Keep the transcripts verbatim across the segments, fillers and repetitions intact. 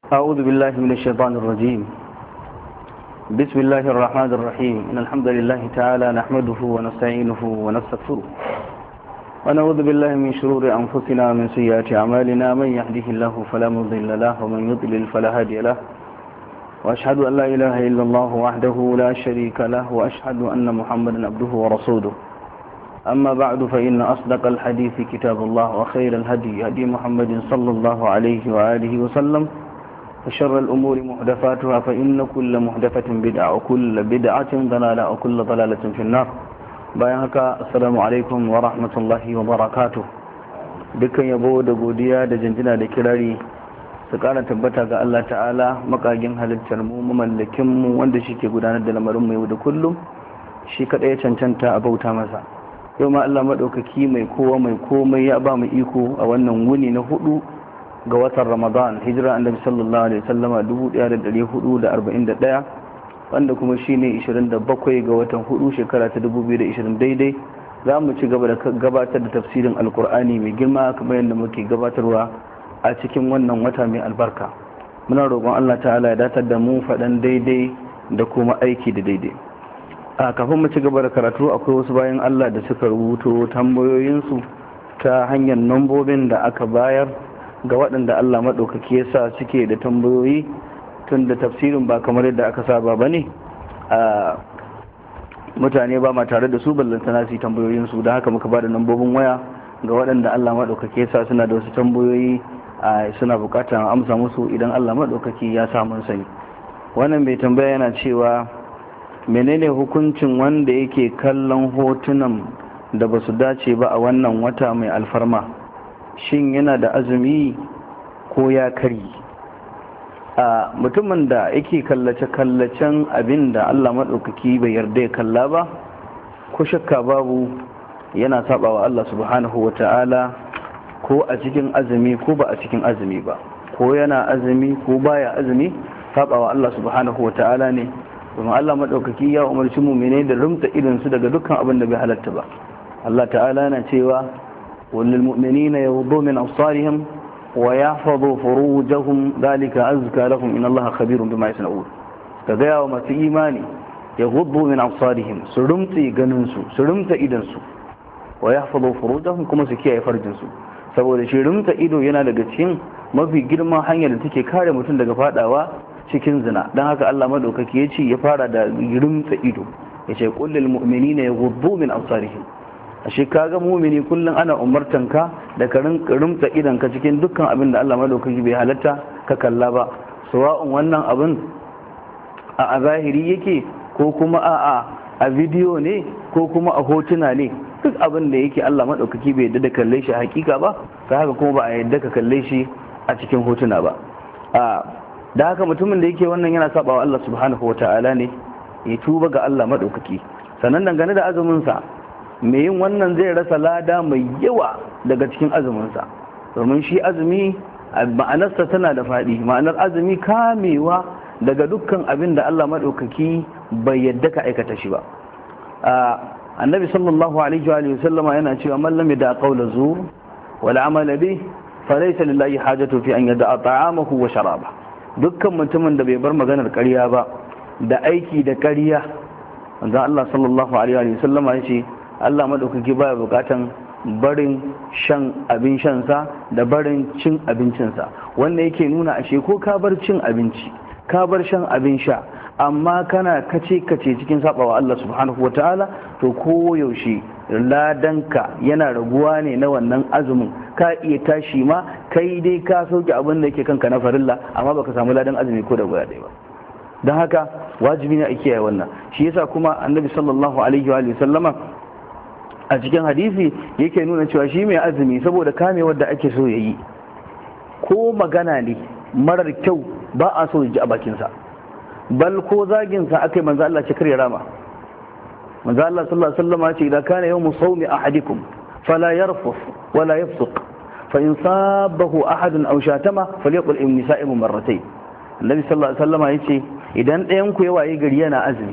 أعوذ بالله من الشيطان الرجيم. بسم الله الرحمن الرحيم. إن الحمد لله تعالى نحمده ونستعينه ونستغفره ونعوذ بالله من شرور أنفسنا ومن سيئات أعمالنا. من يهده الله فلا مضل له ومن يضلل فلا هادي له، وأشهد أن لا إله إلا الله وحده لا شريك له، وأشهد أن محمدا عبده ورسوله. أما بعد، فإن أصدق الحديث كتاب الله، وخير الهدي هدي محمد صلى الله عليه وآله وسلم، وشر الأمور محدثاتها، فإن كل محدثة بدعة وكل بدعة ضلالة وكل ضلالة في النار. bayan haka, assalamu alaikum wa rahmatullahi wa barakatuh. Dukkan yabo da godiya da jinjina da kirari su kara tabbata ga Allah ta'ala, makagin halittar mu, mamallakin mu, wanda shi ke gudanar da lamarin mu yau da kullum. Shi kadai ya cancanta a bauta masa. Yau ma Allah madaukaki mai kowa mai komai ya ba mu iko a wannan wuni na hudu ga watan Ramadan, hijira annabi sallallahu alaihi wasallama dubu ɗaya da ɗari hudu da arba'in da ɗaya, wanda kuma shine ishirin da bakwai ga watan hudu shekara ta dubu biyu da ishirin daidai. Za mu ci gaba da gabatar da tafsirin alkur'ani mai girma kamar yadda muke gabatarwa a cikin wannan wata mai albarka. Muna roƙon Allah ta'ala ya datar da mu faɗan daidai da kuma aiki da daidai. A kafin mu ci gaba da karatu, akwai wasu bayan Allah da suka rubuto tambayoyinsu ta hanyar nambobin da aka bayar ga waɗanda Allah maɗaukaki ya sa suke da tambayoyi, tun da tafsirin ba kamar yadda aka saba ba ne, mutane ba ma tare da su ballantana su yi tambayoyinsu, da haka muka ba da nambobin waya ga waɗanda Allah maɗaukaki ya sa suna da wasu tambayoyi suna buƙatar amsa musu idan Allah maɗaukaki ya sa mun sani. Wannan mai tambaya yana cewa menene hukuncin wanda yake kallon hotunan da ba su dace ba a wannan wata mai alfarma? Shin yana da azumi ko ya kari? A mutumin da yake kallace-kallacen abin da Allah maɗaukaki bai yarda ya kalla ba, ko shakka babu yana saba wa Allah subhanahu wa ta'ala, ko a cikin azumi ko ba a cikin azumi ba, ko yana azumi ko baya azumi, saba wa Allah subhanahu wa ta'ala ne. Domin Allah maɗaukaki ya umarci mu'minai da rumta idansu daga dukkan abin da bai halatta ba. Allah ta'ala na cewa وللمؤمنين يغضوا من أبصارهم ويحفظوا فروجهم ذلك أزكى لهم إن الله خبير بما يصنعون. كذا وما في إيماني يغضوا من أبصارهم سرمتي جننسو سرمت إدنسو ويحفظوا فروجهم كما سكيا يفرجنسو. saboda shi rumta ido yana daga cikin mafi girman hanyar da take kare mutum daga fadawa cikin zina. Dan haka Allah madaukaki ya ce ya fara da rumta ido, ya ce qul lil mu'minina yaghuddu min absarihim. ashe kaga mumini kullum ana umartanka da ka rumta idanka cikin dukkan abin da Allah madaukaki bai halatta ka kalla ba, sawa'un wannan abin a zahiri yake ko kuma a a bidiyo ne ko kuma a hotuna ne. Duk abin da yake Allah madaukaki bai yadda da kalle shi a hakika ba, ta haka kuma ba a yadda ka kalle shi a cikin hotuna ba. a da haka mutumin da yake wannan yana saba wa Allah subhanahu wataala ne, ya tuba ga Allah madaukaki. Sannan dangane da azumin sa, mai yin wannan zai rasa lada mai yawa daga cikin azuminsa, domin shi azumi ma'anarsa tana da faɗi. Ma'anar azumi kamewa daga dukkan abin da Allah maɗaukaki bai yadda ka aikata shi ba. Annabi sallallahu alaihi wa sallama yana cewa man lam yada qawla zur wal amala bih falaysa lillahi hajatu fi an yada ta'amahu wa sharaba. Dukkan mutumin da bai bar maganar ƙarya ba da aiki da ƙarya, manzo Allah sallallahu alaihi wa sallama ya ce Allah maɗaukaki baya bukatan barin shan abin shansa da barin cin abincinsa. Wanda yake nuna ashe ko ka bar cin abinci ka bar shan abin sha amma kana kace kace cikin sabawa Allah subhanahu wataala, to ko yaushe ladanka yana raguwa ne na wannan azumin. Ka iya tashi ma kai dai ka sauke abin da yake kanka na farilla, amma baka samu ladan azumi ko da guda ɗaya ba. Don haka wajibi ne a kiyaye wannan. Shi yasa kuma Annabi sallallahu alaihi wa sallama a cikin hadisi yake nuna cewa shi mai azumi, saboda kamewar da ake so ya yi, ko magana ne marar kyau ba a so ya ji a bakinsa, bal ko zaginsa aka yi manzo Allah ce kar ya rama. Manzo Allah sallallahu alaihi wasallam ce idan kana yawmu sawmi ahadikum fala yarfuf wala yafsuq fa in sabahu ahadun aw shatama falyaqul inni sa'imun marratayn. Annabi sallallahu alaihi wasallam yace idan ɗayan ku ya waye gari yana azumi,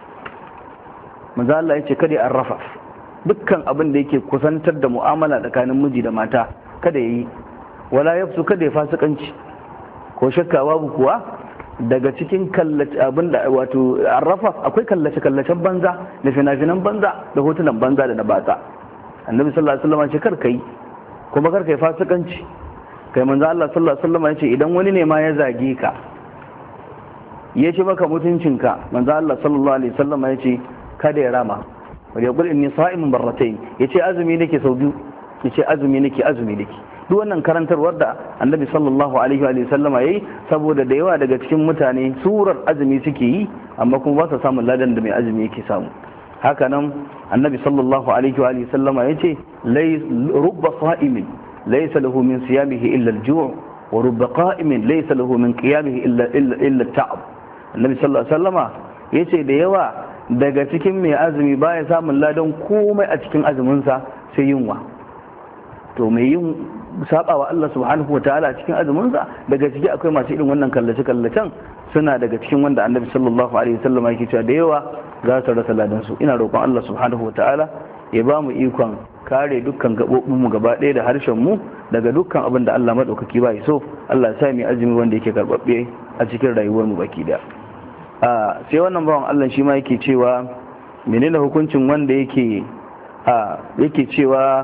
manzo Allah yace kada ya arrafa dukkan abin da yake kusantar da mu'amala tsakanin miji da mata kada yayi, wala yafsu kada ya fasikanci, ko shakka babu kuwa daga cikin kallace abinda wato arrafa akwai kallace kallacen banza da fina-finan banza da hotunan banza da na batsa. annabi sallallahu alaihi wasallam ce kar kai kuma kar kai fasikanci. kai manzo Allah sallallahu alaihi wasallam ya ce idan wani ne ma ya zage ka ya ce maka mutuncinka, manzo Allah sallallahu alaihi wasallam ya ce kada ya rama. wal yaqul inni sa'imun barratayn, yace azumi nake sau biyu, yace azumi nake azumi nake. duk wannan karantarwar da annabi sallallahu alaihi wa sallama yayi, saboda da yawa daga cikin mutane surar azumi suke yi amma kuma ba su samun ladan da mai azumi yake samu. haka nan annabi sallallahu alaihi wa sallama yace lay rubba sa'imin laysa lahu min siyamihi illa al-ju' wa rubba qa'imin laysa lahu min qiyamihi illa illa illa at-ta'ab. annabi sallallahu alaihi wa sallama yace da yawa daga cikin mai azumi baya samun ladan komai a cikin azuminsa sai yunwa. to mai yin saba wa Allah subhanahu wa ta'ala cikin azuminsa, daga ciki akwai masu irin wannan kallace kallacen, suna daga cikin wanda annabi sallallahu alaihi wasallam yake cewa da yawa za su rasa ladan su. ina roƙon Allah subhanahu wa ta'ala ya ba mu ikon kare dukkan gabobin mu gaba ɗaya da harshen mu daga dukkan abin da Allah madaukaki ba ya so. Allah ya sa mu azumi wanda yake karbabbe a cikin rayuwar mu baki da. a sai wannan bawan Allah shi ma yake cewa menene hukuncin wanda yake a yake cewa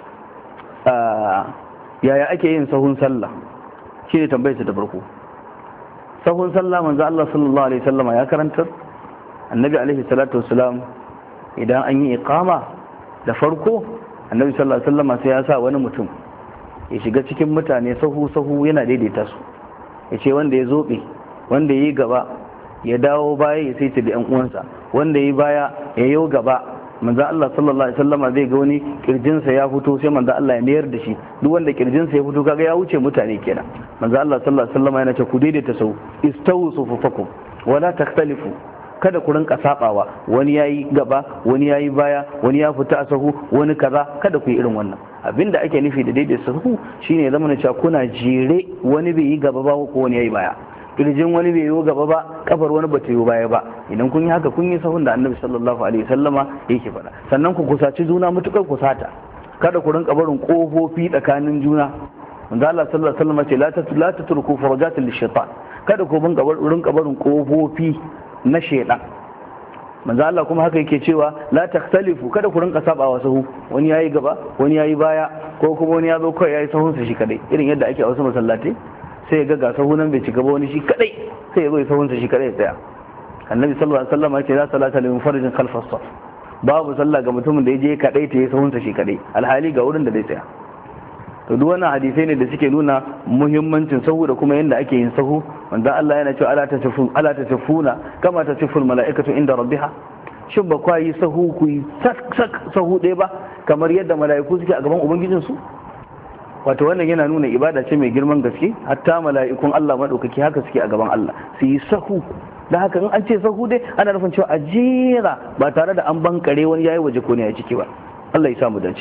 yaya ake yin sahun sallah, shi ne tambayarsa ta farko. sahun sallah manzo Allah sallallahu alaihi wasallama ya karantar. annabi alaihi salatu wasalam idan an yi iqama da farko, annabi sallallahu alaihi wasallama sai ya sa wani mutum ya shiga cikin mutane sahu sahu yana daidaita su, ya ce wanda ya zobe, wanda ya yi gaba ya dawo baya ya saita da yan uwansa, wanda ya yi baya ya yi gaba. manzo Allah sallallahu alaihi wasallama zai ga wani kirjinsa ya fito, sai manzo Allah ya mayar da shi. duk wanda kirjinsa ya fito kaga ya wuce mutane kenan. manzo Allah sallallahu alaihi wasallama yana ce ku daidaita sau, istawu sufufakum wala takhtalifu, kada ku rinka sabawa, wani yayi gaba wani yayi baya, wani ya fita a sahu wani kaza, kada ku yi irin wannan. abinda ake nufi da daidaita sahu shine ya zama na cewa kuna jere, wani bai yi gaba ba ko wani yayi baya, kirjin wani bai yi gaba ba, kafar wani ba ta yi baya ba. idan kun yi haka kun yi sahun da annabi sallallahu alaihi wasallama yake faɗa. sannan ku kusaci juna mutukar kusata, kada ku rinka barin kofofi tsakanin juna. manzo Allah sallallahu alaihi wasallama ce la tatruku farajatil lishaitan, kada ku rinka barin kofofi na shaitan. manzo Allah kuma haka yake cewa la takhtalifu, kada ku rinka sabawa sahu, wani yayi gaba wani yayi baya, ko kuma wani ya zo kai yayi sahun sa shi kadai, irin yadda ake a wasu masallatai sai ga ga sahunan bai ci gaba wani shi kadai sai ya zo ya sahunsa shi kadai ya tsaya. annabi sallallahu alaihi wasallam ya ce la salata lil munfaridin khalfa as-saf, babu sallah ga mutumin da ya je kadai ta yi sahunsa shi kadai alhali ga wurin da zai tsaya. to duk wannan hadisai ne da suke nuna muhimmancin sahu da kuma yadda ake yin sahu. wanda Allah yana cewa ala tasafun ala tasafuna kama tasaful malaikatu inda rabbiha, shin ba kwa yi sahu ku yi sak sak sahu ɗaya ba kamar yadda mala'iku suke a gaban ubangijinsu. wato wannan yana nuna ibada ce mai girman gaske, hatta mala'ikun Allah madaukaki haka suke a gaban Allah su yi sahu. da haka in an ce sahu dai ana nufin cewa a jera ba tare da an bankare wani yayi waje ko ne ya ciki ba. Allah ya sa mu dace.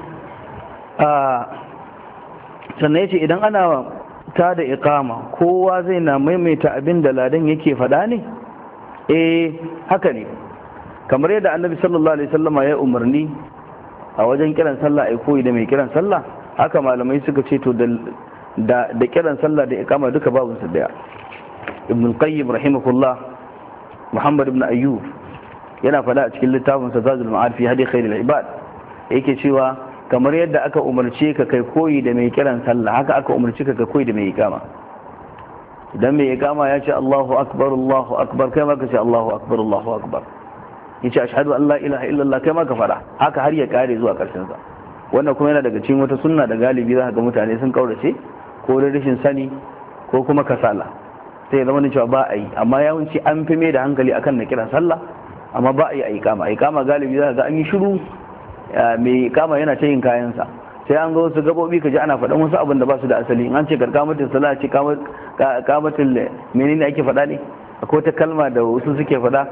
a sannan yace idan ana ta da iqama kowa zai na maimaita abin da ladan yake faɗa ne? eh haka ne, kamar yadda annabi sallallahu alaihi wasallama ya umarni a wajen kiran sallah ai koyi da mai kiran sallah, haka malamai suka ce to da da kiran sallah da iqama duka babu su daya. ibn al-qayyim rahimahullah, muhammad ibn ayyub yana fada a cikin littafin sa zadul ma'ad fi hadi khairul ibad, yake cewa kamar yadda aka umarce ka kai koyi da mai kiran sallah, haka aka umarce ka kai koyi da mai iqama. idan mai iqama ya ce Allahu akbar Allahu akbar, kai ma ka ce Allahu akbar Allahu akbar. yace ashhadu an la ilaha illallah, kai ma ka fada haka har ya kare zuwa karshen sa. wannan kuma yana daga cikin wata sunna da galibi za ka ga mutane sun kaurace, ko da rashin sani ko kuma kasala, sai ya zama ne cewa ba a yi. amma yawanci an fi mai da hankali akan na kiran sallah, amma ba a yi a ikama. ikama galibi za ka ga an yi shiru, mai ikama yana ta yin kayansa, sai an ga wasu gabobi ka ji ana faɗan wasu abin da ba su da asali. in an ce karkamatin sallah ce kamatin menene ake faɗa ne, akwai wata kalma da wasu suke faɗa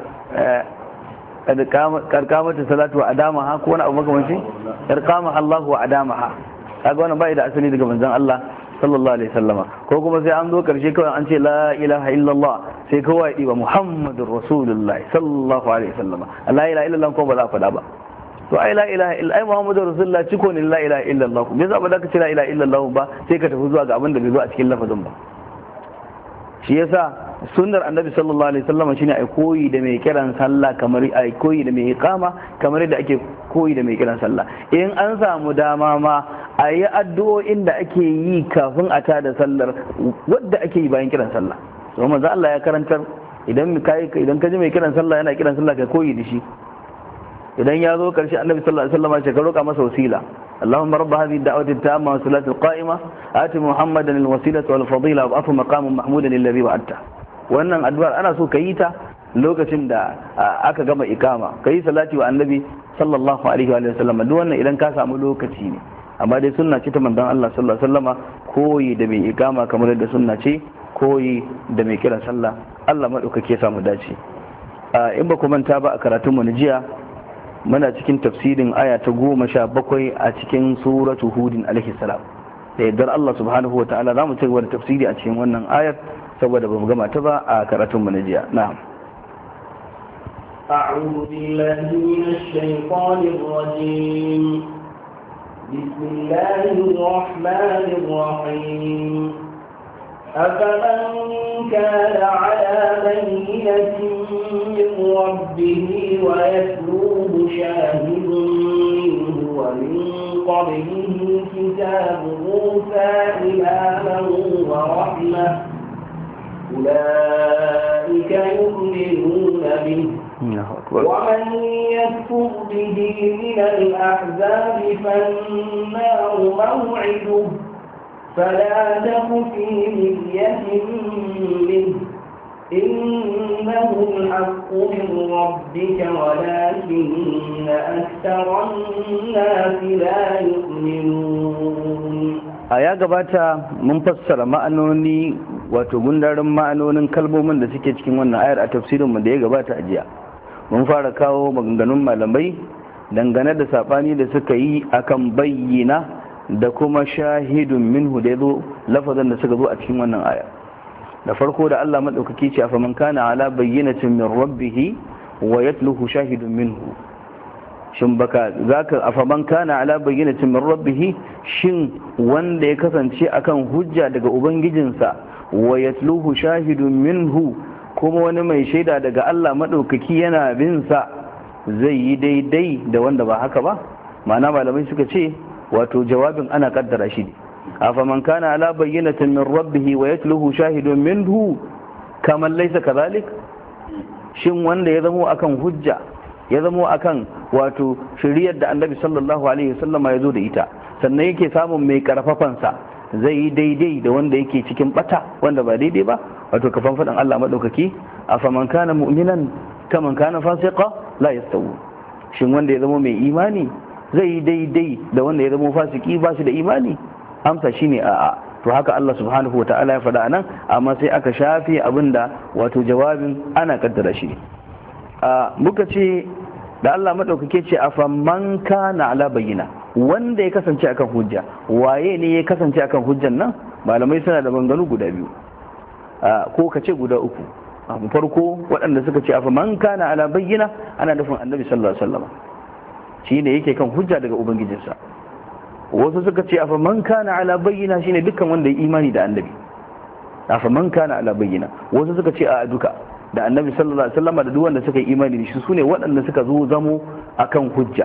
karkamatin salatu wa adamaha ko wani abu makamancin karkama Allah wa adamaha, kaga wannan bai da asali daga manzon Allah sallallahu alaihi wasallama. ko kuma sai an zo karshe kawai an ce la ilaha illallah sai kawai ya diba muhammadur rasulullah sallallahu alaihi wasallama, la ilaha illallah ko ba za ka faɗa ba. to ai la ilaha illa ai muhammadur rasulullah ciko ne la ilaha illallah, me yasa ba za ka ce la ilaha illallah ba sai ka tafi zuwa ga abin da bai zo a cikin lafazin ba. shi yasa sunnar annabi sallallahu alaihi wasallam shine ai koyi da mai kiran sallah kamar ai koyi da mai iqama kamar yadda ake koyi da mai kiran sallah. In an samu dama ma a yi addu'o'in da ake yi kafin a tada sallar wadda ake yi bayan kiran sallah. So manzo Allah ya karantar idan kai idan ka ji mai kiran sallah yana kiran sallah ka koyi da shi. Idan ya zo karshe annabi sallallahu alaihi wasallam ya roƙa masa wasila. اللهم رب هذه الدعوة التامة والصلاة القائمة آت محمدا الوسيلة والفضيلة وابعثه مقاما محمودا الذي وعدته. wannan addu'ar ana so ka yi ta lokacin da aka gama ikama, ka yi salati wa annabi sallallahu alaihi wa sallam. Duk wannan idan ka samu lokaci ne, amma dai sunna ce ta manzon Allah sallallahu alaihi wa sallama koyi da mai ikama kamar yadda sunna ce koyi da mai kiran sallah. Allah madaukake samu dace. In ba ku manta ba a karatun mu na jiya muna cikin tafsirin aya ta goma sha bakwai a cikin suratu hudin alaihi salam. Da yardar Allah subhanahu wa ta'ala za mu ci gaba da tafsiri a cikin wannan ayar saboda ba mu gama ta ba a karatun mu na jiya. Na'am. أعوذ بالله من الشيطان الرجيم. بسم الله الرحمن الرحيم. أفمن كان على بينة من ربه ويتلوه شاهد منه ومن قبله كتاب موسى إماما ورحمة أولئك يؤمنون به ومن يكفر به من الأحزاب فالنار موعده فلا تك في مرية منه إنه الحق من ربك ولكن أكثر الناس لا يؤمنون. a ya gabata mun fassara ma'anoni wato gundarin ma'anonin kalmomin da suke cikin wannan ayar a tafsirinmu da ya gabata a jiya. Mun fara kawo maganganun malamai dangane da sabani da suka yi akan bayyana da kuma shahidun minhu da yazo lafazan da suka zo a cikin wannan aya. Da farko da Allah madaukaki ce fa man kana ala bayyinatin min rabbih wa yatluhu shahidun minhu. Shin baka zaka afa man kana ala bayyinatin min rabbih, shin wanda ya kasance akan hujja daga ubangijinsa wa yatluhu shahidun minhu kuma wani mai shaida daga Allah madaukaki yana bin sa zai yi daidai da wanda ba haka ba? Ma'ana malamai suka ce wato jawabin ana kaddara shi ne. afaman kana ala bayyinatin min rabbih wa yatluhu shahidun minhu kaman laysa kadhalik, shin wanda ya zamo akan hujja ya zamo akan wato shiriyar da annabi sallallahu alaihi wasallama ya zo da ita sannan yake samun mai karfafan sa zai yi daidai da wanda yake cikin bata wanda ba daidai ba? Wato kafan fadan Allah madaukaki afaman kana mu'minan kaman kana fasiqa la yastawu, shin wanda ya zamo mai imani zai yi daidai da wanda ya zama fasiki ba shi da imani? Amsa shine a'a. To haka Allah subhanahu wa ta'ala ya faɗa nan, amma sai aka shafe abinda wato jawabin ana kaddara shi. A muka ce da Allah madaukake ce afaman kana ala bayyina, wanda ya kasance akan hujja. Waye ne ya kasance akan hujjan nan? Malamai suna da banganu guda biyu ko ka ce guda uku. Farko waɗanda suka ce afaman kana ala bayyina ana nufin annabi sallallahu alaihi wasallam, shi ne yake kan hujja daga ubangijinsa. Wasu suka ce afa man kana ala bayyina shine dukkan wanda ya imani da annabi, afa man kana ala bayyina. Wasu suka ce a duka da annabi sallallahu alaihi wasallam da duk wanda suka yi imani da shi sune waɗanda suka zo zamo akan hujja.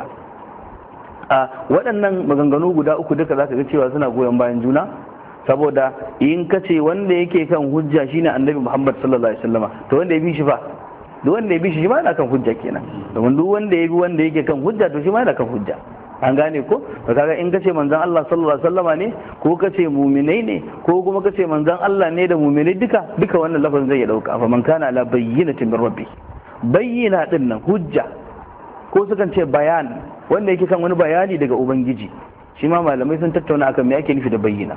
A waɗannan maganganu guda uku duka zaka ga cewa suna goyon bayan juna, saboda in ka ce wanda yake kan hujja shine annabi Muhammad sallallahu alaihi wasallam, to wanda ya bi shi fa duk wanda ya bi shi ma yana kan hujja kenan, domin duk wanda ya bi wanda yake kan hujja to shi ma yana kan hujja. An gane ko? To kaga in kace manzon Allah sallallahu alaihi wasallama ne, ko kace mu'minai ne, ko kuma kace manzon Allah ne da mu'minai duka duka wannan lafazin zai ya dauka fa man kana ala bayyinatin min rabbi. Bayyina din nan hujja, ko sukan ce bayan wanda yake kan wani bayani daga ubangiji. Shi ma malamai sun tattauna akan me yake nufi da bayyina.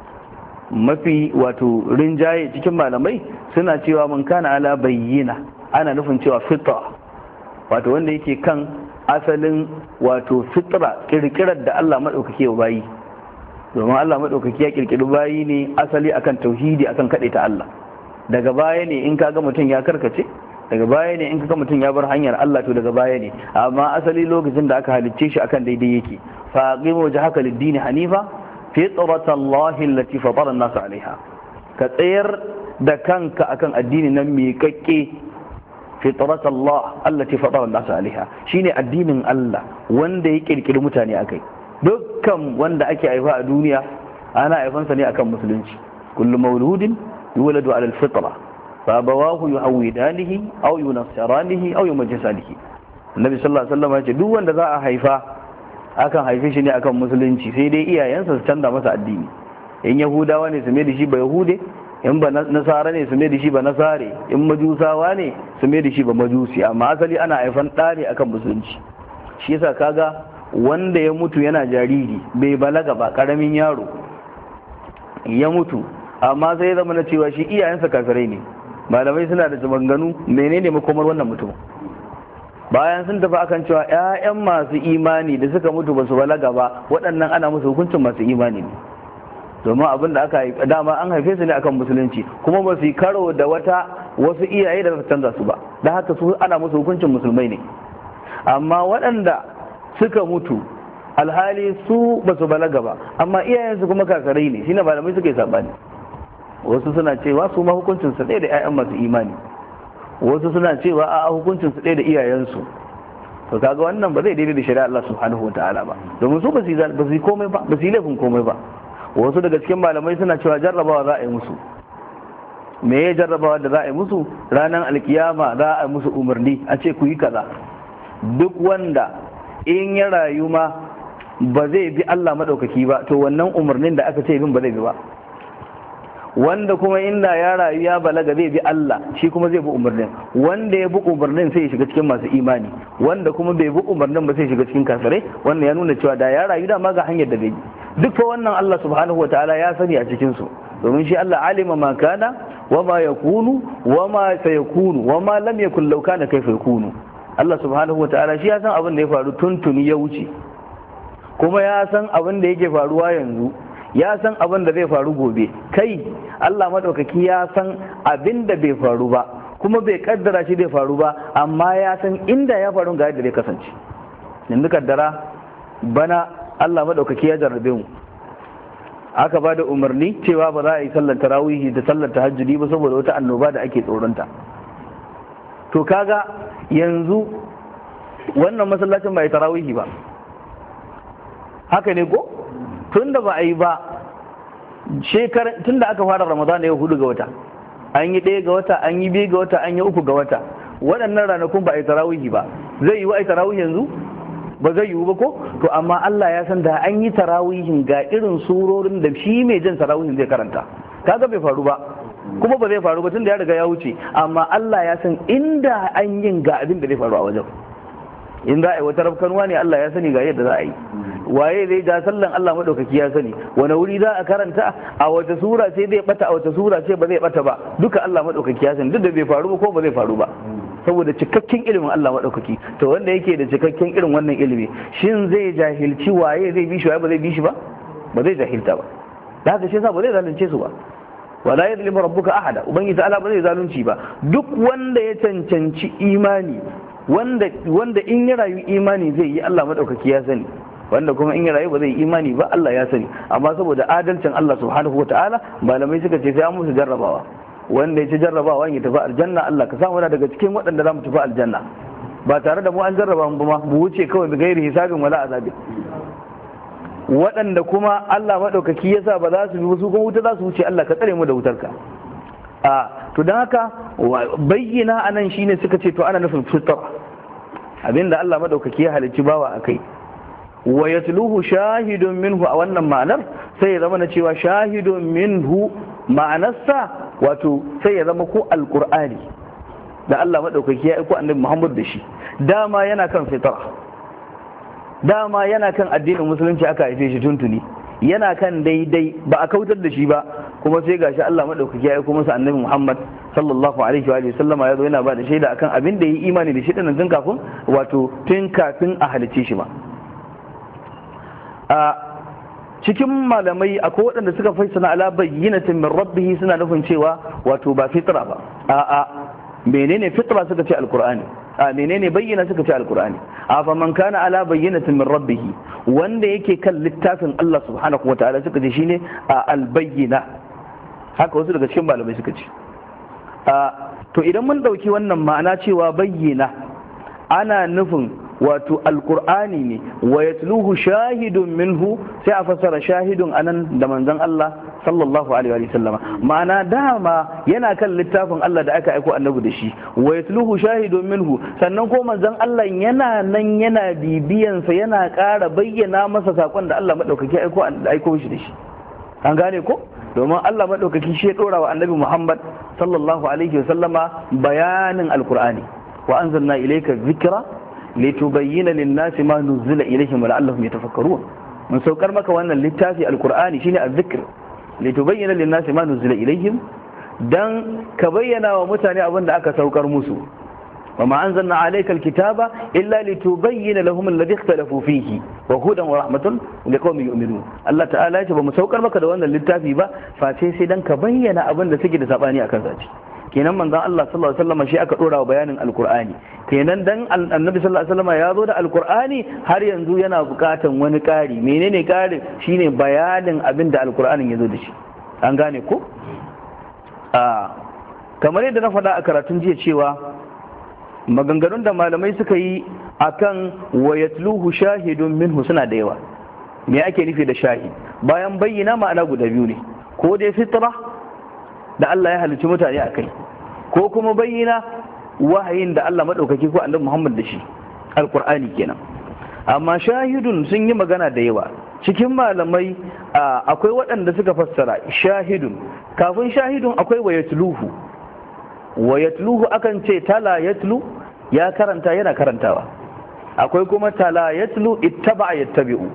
Mafi wato rinjaye cikin malamai suna cewa man kana ala bayyina ana nufin cewa fitra, wato wanda yake kan asalin wato fitra, kirkirar da Allah maɗaukaki wa bayi. Domin Allah maɗaukaki ya kirkiri bayi ne asali akan tauhidi, akan kaɗe ta Allah. Daga baya ne in kaga mutum ya karkace, daga baya ne in kaga mutum ya bar hanyar Allah, to daga baya ne. Amma asali lokacin da aka halicce shi akan daidai yake. Fa aqimu wajhaka lid-din hanifa fitratallahi allati fatara an-nas 'alayha. Ka tsayar da kanka akan addini nan mai kakke fitrat Allah allati fatara an-nas alaiha, shine addinin Allah wanda ya kirkiri mutane akai. Dukkan wanda ake haifa a duniya ana haifansa ne akan musulunci. kullu mauludin yuladu ala al-fitra fa abawahu yuhawidanihi aw yunassiranihi aw yumajjisanihi. Annabi sallallahu alaihi wasallam ya ce duk wanda za a haifa akan haife shi ne akan musulunci, sai dai iyayensa su canza masa addini. In yahudawa ne su mai da shi ba yahude, in ba nasara ne su mai da shi ba nasare, in majusawa ne su mai da shi ba majusi, amma asali ana haifan ɗa ne akan musulunci. Shi yasa kaga wanda ya mutu yana jariri bai balaga ba, karamin yaro ya mutu amma sai ya zama na cewa shi iyayensa kafirai ne, malamai suna da maganganu menene makomar wannan mutum. Bayan sun tafi akan cewa 'ya'yan masu imani da suka mutu ba su balaga ba, waɗannan ana musu hukuncin masu imani ne, domin abin da aka haifa dama an haife su ne akan musulunci, kuma ba su yi karo da wata wasu iyaye da su canza su ba, da haka su ana musu hukuncin musulmai ne. Amma waɗanda suka mutu alhali su ba su balaga ba amma iyayensu kuma kakarai ne, shine malamai suka yi sabani. Wasu suna cewa su ma hukuncin su ɗaya da 'ya'yan masu imani, wasu suna cewa a hukuncin su ɗaya da iyayensu. To kaga wannan ba zai daidai da shari'a Allah subhanahu wataala ba, domin su ba su yi komai ba, ba su yi laifin komai ba. Wasu daga cikin malamai suna cewa jarrabawa za a yi musu. Me ya jarrabawa da za a yi musu? Ranar alkiyama za a yi musu umarni a ce ku yi kaza. Duk wanda in ya rayu ma ba zai bi Allah madaukaki ba, to wannan umarnin da aka ce bin ba zai bi ba. Wanda kuma inda ya rayu ya balaga zai bi Allah, shi kuma zai bi umarnin. Wanda ya bi umarnin sai ya shiga cikin masu imani, wanda kuma bai bi umarnin ba sai ya shiga cikin kafirai. Wannan ya nuna cewa da ya rayu da ma ga hanyar da bai. Duk fa wannan Allah subhanahu wa ta'ala ya sani a cikin su, domin shi Allah alima ma kana wa ma yakunu wa ma sayakunu wa ma lam yakun law kana kayfa yakunu. Allah subhanahu wa ta'ala shi ya san abin da ya faru tuntuni ya wuce, kuma ya san abin da yake faruwa yanzu, ya san abin da zai faru gobe. Kai Allah madaukaki ya san abin da bai faru ba, kuma bai kaddara shi zai faru ba, amma ya san inda ya faru ga yadda zai kasance. Yanzu kaddara bana Allah madaukaki ya jarrabe mu, aka ba da umarni cewa ba za a yi sallar tarawihi da sallar tahajjudi ba saboda wata annoba da ake tsoronta. To kaga yanzu wannan masallacin ba yi tarawihi ba, haka ne ko? Tun da ba a yi ba, tun da aka fara ramadana yau hudu ga wata, an yi ɗaya ga wata, an yi biyu ga wata, an yi uku ga wata, waɗannan ranakun ba a yi tarawihi ba. Zai yi wa a yi tarawihi yanzu? Ba zai yiwu ba ko? To amma Allah ya san da an yi tarawihin ga irin surorin da shi mai jan tarawihin zai karanta, kaga bai faru ba, kuma ba zai faru ba tun da ya riga ya wuce. Amma Allah ya san inda an yin ga abin da zai faru a wajen. In za a yi wata rafkanuwa ne Allah ya sani ga yadda za a yi. Waye zai ja sallan Allah madaukaki ya sani, wani wuri za a karanta, a wata sura ce zai bata, a wata sura ce ba zai bata ba, duka Allah madaukaki ya sani, duk da bai faru ba ko ba zai faru ba, saboda cikakken ilimin Allah madaukaki. To wanda yake da cikakken irin wannan ilimi, shin zai jahilci waye zai bi shi waye ba zai bi shi ba? Ba zai jahilta ba. Da haka shi yasa ba zai zalunce su ba. Wala yadlimu rabbuka ahada, ubangiji ta'ala ba zai zalunci ba. Duk wanda ya cancanci imani, wanda wanda in ya rayu imani zai yi, Allah madaukaki ya sani. Wanda kuma in ya rayu ba zai yi imani ba, Allah ya sani. Amma saboda adalcin Allah subhanahu wa ta'ala, malamai suka ce sai an musu jarrabawa. Wanda ya ci jarrabawa ya tafi aljanna, Allah ka samu daga cikin waɗanda za mu tafi aljanna ba tare da mu an jarraba mu ba, mu wuce kawai da gairi hisabin wala azabi. Waɗanda kuma Allah maɗaukaki ya sa ba za su bi su kuma wuta za su wuce, Allah ka tsare mu da wutarka. A to don haka bayyana anan shine suka ce to ana nufin fitra, abinda Allah maɗaukaki ya halicci bawa akai. Wa yatluhu shahidun minhu, a wannan ma'anar sai ya zama na cewa shahidun minhu ma'anarsa wato sai ya zama ko alqur'ani da Allah madaukaki ya aiko annabi Muhammad da shi, dama yana kan fitra, dama yana kan addinin musulunci aka haife shi tuntuni, yana kan daidai ba a kautar da shi ba, kuma sai gashi Allah madaukaki ya aiko masa annabi Muhammad sallallahu alaihi wa sallama ya zo yana ba da shaida akan abin da yi imani da shi din tun kafin wato tun kafin a halicce shi ba. a cikin malamai akwai waɗanda suka fassara ala bayyinatin min rabbih, suna nufin cewa wato ba fitra ba, a a menene fitra suka ce alqur'ani, a menene bayyana suka ce alqur'ani. A fa man kana ala bayyinatin min rabbih, wanda yake kan littafin Allah subhanahu wataala suka ce shine a albayyina, haka wasu daga cikin malamai suka ce. to idan mun dauki wannan ma'ana cewa bayyana ana nufin wato alqur'ani ne wa yatluhu shahidun minhu, sai a fassara shahidun anan da manzon Allah sallallahu alaihi wa sallama, ma'ana dama yana kan littafin Allah da aka aiko annabi da shi, wa yatluhu shahidun minhu, sannan ko manzon Allah yana nan yana bibiyan sa yana ƙara bayyana masa sakon da Allah madaukaki aiko aiko shi da shi. An gane ko? Domin Allah madaukaki shi ya dora wa annabi Muhammad sallallahu alaihi wa sallama bayanin alqur'ani, wa anzalna ilayka dhikra litubayyana lin-nasi ma nuzila ilayhim wa la'allahum yatafakkarun. mun saukar maka wannan littafi alqur'ani shine azzikr litubayyana lin-nasi ma nuzila ilayhim, dan ka bayyana wa mutane abin da aka saukar musu. wa ma anzalna alayka alkitaba illa litubayyana lahum alladhi ikhtalafu fihi wa hudan wa rahmatun liqaumin yu'minun. Allah ta'ala ya ce ba mu saukar maka da wannan littafi ba face sai dan ka bayyana abin da suke da sabani akan zaci. kenan manzon Allah sallallahu alaihi wasallam shi aka dora wa bayanin alqur'ani. kenan dan annabi sallallahu alaihi wasallam ya zo da alqur'ani har yanzu yana bukatan wani ƙari. menene ƙarin? shine bayanin abin da alqur'anin ya zo da shi. an gane ko? a kamar yadda na faɗa a karatun jiya cewa maganganun da malamai suka yi akan wa yatluhu shahidun minhu suna da yawa. me ake nufi da shahid? bayan bayyana ma'ana guda biyu ne, ko dai fitra da Allah ya halicci mutane a kai, ko kuma bayyana wahayin da Allah maɗaukaki ko annabi Muhammad da shi, alƙur'ani kenan. amma shahidun sun yi magana da yawa. cikin malamai akwai waɗanda suka fassara shahidun, kafin shahidun akwai wa yatluhu. wa yatluhu akan ce tala yatlu, ya karanta yana karantawa. akwai kuma tala yatlu ittaba yattabi'u.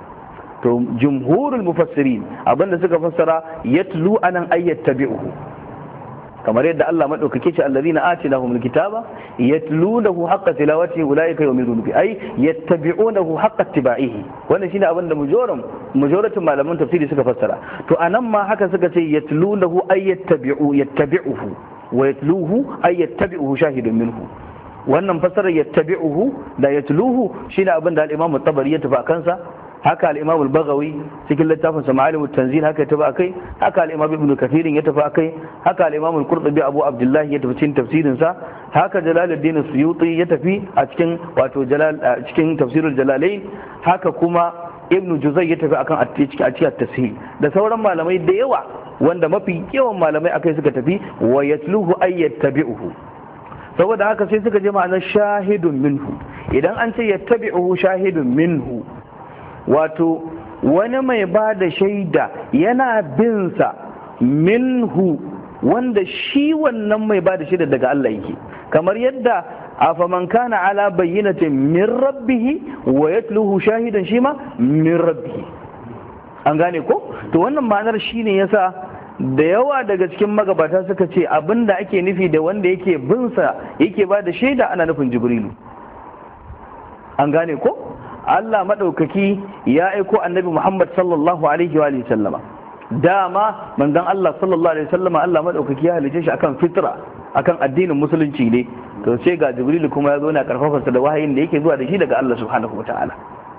to jumhurul mufassirin abinda suka fassara yatlu anan ay yattabi'uhu, kamar yadda Allah madaukake ce allazina atinahumul kitaba yatlunahu haqqa tilawatihi ulaika yu'minuna bi ay yattabi'unahu haqqa ittiba'ihi. wannan shine abinda mujoram mujoratin malaman tafsiri suka fassara. to anan ma haka suka ce yatlunahu ay yattabi'u yattabi'uhu wa yatluhu ay yattabi'uhu shahidun minhu. wannan fassarar yattabi'uhu da yatluhu shine abinda al-Imam at-Tabari ya tafi kansa, haka al-Imam al-Baghawi cikin littafin sa Ma'alim at-Tanzil haka ya tafi akai, haka al-Imam Ibn Kathir ya tafi akai, haka al-Imam al-Qurtubi Abu Abdullah ya tafi cikin tafsirin sa, haka Jalaluddin as-Suyuti ya tafi a cikin wato jalal cikin tafsirul Jalalain, haka kuma Ibn Juzay ya tafi akan at-Tashih at-Tashih, da sauran malamai da yawa wanda mafi yawan malamai akai suka tafi wa yatluhu ay yattabi'uhu. saboda haka sai suka je ma'anar shahidun minhu. idan an ce yattabi'uhu shahidun minhu, wato wani mai ba da shaida yana binsa minhu, wanda shi wannan mai ba da shaida daga Allah yake, kamar yadda afaman kana ala bayyinatin min rabbih wa yatluhu shahidan shi ma min rabbih. an gane ko? to wannan ma'anar shine yasa da yawa daga cikin magabata suka ce abinda ake nufi da wanda yake binsa yake ba da shaida ana nufin Jibrilu. an gane ko? Allah maɗaukaki ya aiko annabi Muhammad sallallahu alaihi wa sallama. dama manzon Allah sallallahu alaihi wa sallama Allah maɗaukaki ya halice shi akan fitra, akan addinin musulunci ne. to sai ga Jibril kuma ya zo na karfafarsa da wahayin da yake zuwa da shi daga Allah subhanahu wa ta'ala.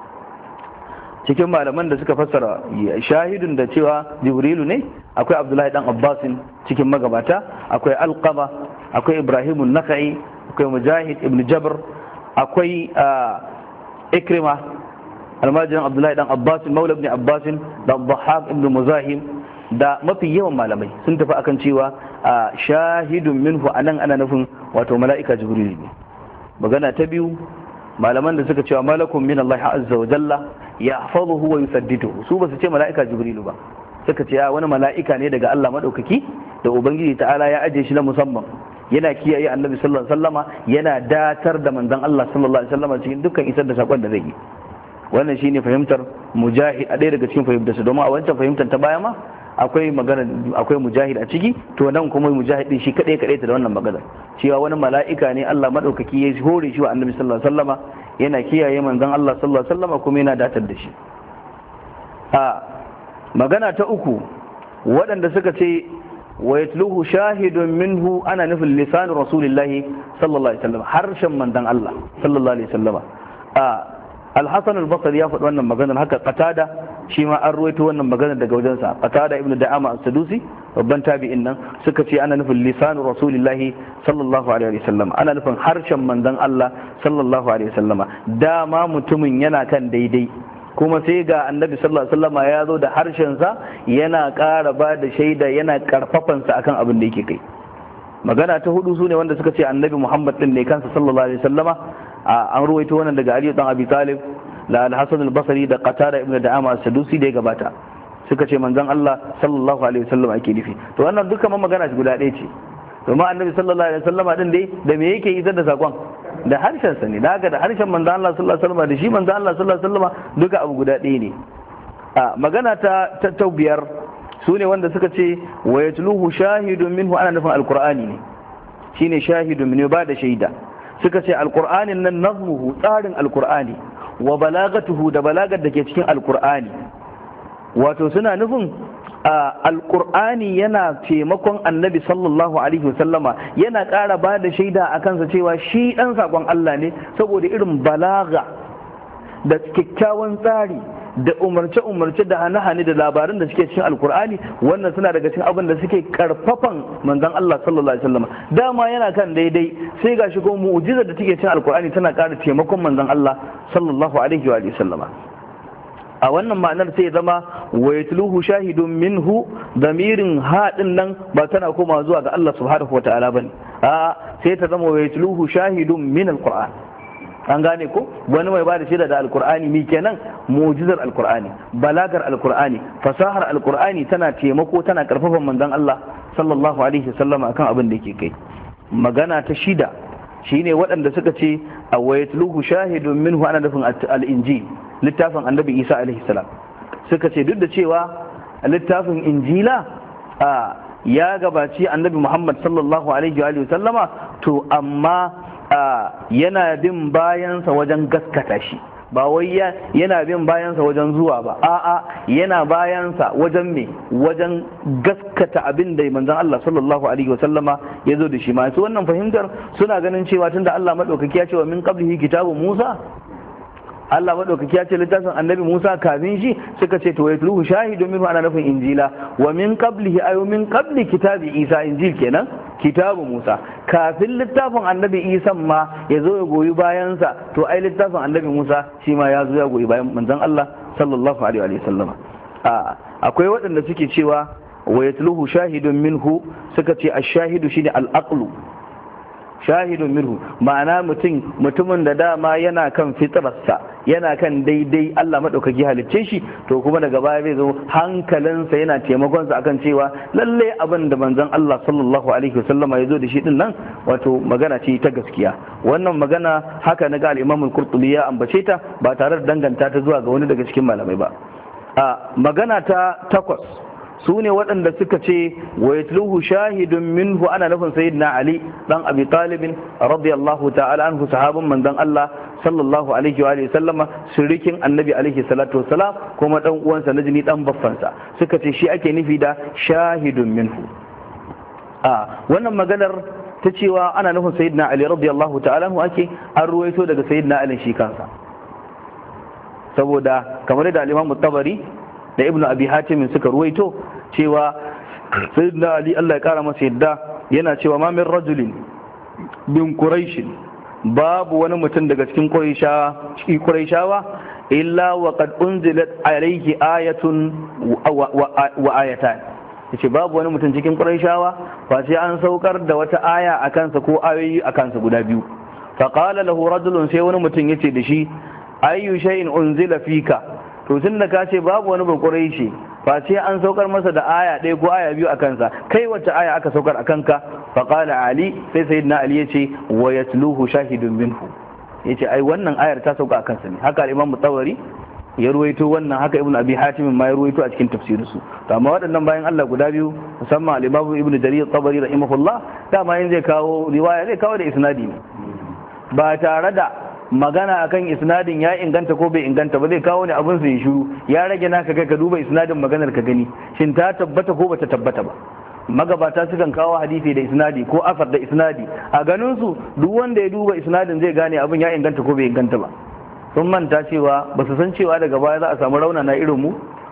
cikin malaman da suka fassara shahidun da cewa Jibrilu ne akwai Abdullahi dan Abbasin cikin magabata, akwai Alqama, akwai Ibrahim an-Nakhai, akwai Mujahid ibn Jabr, akwai Ikrima almajirin Abdullahi dan Abbas maula ibn Abbas da Dhahhak ibn Muzahim, da mafi yawan malamai sun tafi akan cewa shahidun minhu anan ana nufin wato mala'ika Jibril ne. magana ta biyu, malaman da suka cewa malakun min Allah azza wa jalla yahfazuhu wa yusaddiduhu, su ba su ce mala'ika Jibril ba, suka ce wani mala'ika ne daga Allah madaukaki da ubangiji ta'ala ya aje shi na musamman, yana kiyaye annabi sallallahu alaihi wasallama, yana datar da manzon Allah sallallahu alaihi wasallama cikin dukkan isar da sakon da zai yi. wannan shine fahimtar Mujahid a ɗaya daga cikin fahimtar su, domin a wancan fahimtar ta baya ma akwai magana akwai Mujahid a ciki, to nan kuma Mujahid din shi kadai kadai ta da wannan magana cewa wani mala'ika ne Allah madaukaki ya hore shi wa annabi sallallahu alaihi wasallama, yana kiyaye manzon Allah sallallahu alaihi wasallama kuma yana datar da shi. a magana ta uku, waɗanda suka ce wa yatluhu shahidun minhu ana nufin lisan rasulillahi sallallahu alaihi wasallam, harshen manzon Allah sallallahu alaihi wasallama. a al-Hasan al-Basri ya faɗi wannan maganar, haka Qatada shi ma an ruwaito wannan maganar daga wajensa. Qatada ibn Da'ama as-Sadusi babban tabi'in nan suka ce ana nufin lisanu rasulillahi sallallahu alaihi wasallam, ana nufin harshen manzon Allah sallallahu alaihi wasallama. Dama mutumin yana kan daidai, kuma sai ga annabi sallallahu alaihi wasallama ya zo da harshensa yana ƙara ba da shaida, yana karfafansa akan abin da yake kai. Magana ta hudu sune wanda suka ce annabi Muhammad din ne kansa sallallahu alaihi wasallama. An ruwaito wannan daga Ali dan Abi Talib, da Al-Hasan al-Basri, da Qatada ibn Da'ama as-Sadusi da ya gabata. Suka ce manzon Allah sallallahu alaihi wasallam ake nufi. To wannan duka man magana guda ɗaya ce. Domin annabi sallallahu alaihi wasallama din dai da me yake isar da sakon? Da harshen sa ne. Da haka da harshen manzon Allah sallallahu alaihi wasallama da shi manzon Allah sallallahu alaihi wasallama duka abu guda ɗaya ne. A magana ta ta biyar sune wanda suka ce wa yatluhu shahidun minhu, ana nufin alqur'ani ne. Shine shahidun minhu, ba da shaida. Suka ce alqur'anin nan nazmuhu, tsarin alqur'ani, wa balagatuhu, da balagar da ke cikin alqur'ani. Wato suna nufin alqur'ani yana taimakon annabi sallallahu alaihi wasallama, yana ƙara ba da shaida a kansa cewa shi ɗan saƙon Allah ne, saboda irin balaga da kyakkyawan tsari da umarce-umarce da hane-hane da labarin da suke cikin alkur'ani. Wannan suna daga cikin abin da suke karfafan manzon Allah sallallahu alaihi wasallam. Dama yana kan daidai, sai gashi ko mu'jizar da take cikin alkur'ani tana ƙara taimakon manzon Allah sallallahu alaihi wa sallama. A wannan ma'anar sai zama wa yatluhu shahidun minhu, damirin haɗin nan ba tana koma zuwa ga Allah subhanahu wa ta'ala bane, a sai ta zama wa yatluhu shahidun min alqur'an. An gane ko wani mai bada shaida da alkur'ani mi kenan? Mu'jizar alkur'ani, balagar alkur'ani, fasahar alkur'ani tana taimako, tana karfafa manzon Allah sallallahu alaihi wasallam akan abin da yake kai. Magana ta shida shine waɗanda suka ce a wayatluhu shahidun minhu, ana nufin al-injil, littafin annabi Isa alaihi salam. Suka ce duk da cewa littafin injila ya gabaci annabi Muhammad sallallahu alaihi wa sallama, to amma yana bin bayansa wajen gaskata shi, ba wai yana bin bayansa wajen zuwa ba, a'a yana bayansa wajen me, wajen gaskata abin da manzon Allah sallallahu alaihi wasallama ya zo da shi. Masu wannan fahimtar suna ganin cewa tunda Allah madaukaki ya ce wa min qablihi kitabu Musa, Allah madaukaki ya ce littafin annabi Musa kafin shi, suka ce to yatluhu shahidun minhu, ana nufin injila. Wa min qablihi ayu min qabli kitabi Isa, injil kenan, kitabu Musa. Kafin littafin annabi Isa ma ya zo ya goyi bayansa, to ai littafin annabi Musa shi ma ya zo ya goyi bayan manzon Allah sallallahu alaihi wa sallam. A akwai waɗanda suke cewa wa yatluhu shahidun minhu, suka ce ash-shahidu shine al-aqlu, shahidun minhu ma'ana mutum mutumin da dama yana kan fitrarsa, yana kan daidai, Allah madaukaki halicce shi, to kuma daga baya zai zo hankalinsa yana taimakonsa akan cewa lalle abin da manzon Allah sallallahu alaihi wasallama ya zo da shi din nan wato magana ce ta gaskiya. Wannan magana haka na ga al-Imam al-Qurtubi ya ambace ta ba tare da danganta ta zuwa ga wani daga cikin malamai ba. A magana ta takwas su ne waɗanda suka ce wa yatluhu shahidun minhu, ana nufin sayyidina Ali dan Abi Talib radiyallahu ta'ala anhu, sahabban manzon Allah sallallahu alaihi wa sallama, sirikin annabi alaihi salatu wassalam, kuma dan uwansa na jini, dan baffansa. Suka ce shi ake nufi da shahidun minhu. A wannan maganar ta cewa ana nufin sayyidina Ali radiyallahu ta'ala anhu ake an ruwaito daga sayyidina Ali shi kansa, saboda kamar da al-Imam Tabari da Ibn Abi Hatim suka ruwaito cewa sayyidina Ali Allah ya kara masa yadda yana cewa ma min rajulin bin quraish, babu wani mutum daga cikin quraishawa cikin quraishawa illa wa qad unzilat alayhi ayatun wa ayatan, yace babu wani mutum cikin quraishawa fa sai an saukar da wata aya akan sa ko ayoyi akan sa guda biyu. Fa qala lahu rajulun, sai wani mutum yace da shi ayyu shay'in unzila fika, to tun da ka ce babu wani bakurai shi face an saukar masa da aya ɗaya ko aya biyu a kansa, kai wacce aya aka saukar a kanka? Fa qala Ali, sai sayyidina Ali yace wa yatluhu shahidun minhu, yace ai wannan ayar ta sauka a kansa ne. Haka al-Imam Tawari ya ruwaito wannan, haka Ibn Abi Hatim ma ya ruwaito a cikin tafsirinsu. To amma waɗannan bayan Allah guda biyu, musamman al-Imam Ibn Jarir Tabari rahimahullah, dama yin zai kawo riwaya zai kawo da isnadi ne, ba tare da magana akan isnadin ya inganta ko bai inganta ba, zai kawo ne abin su ya shiru, ya rage naka kai ka duba isnadin maganar ka gani shin ta tabbata ko bata tabbata ba. Magabata sukan kawo hadisi da isnadi ko afar da isnadi, a ganin su duk wanda ya duba isnadin zai gane abin ya inganta ko bai inganta ba. Sun manta cewa ba su san cewa daga baya za a samu rauna na irin mu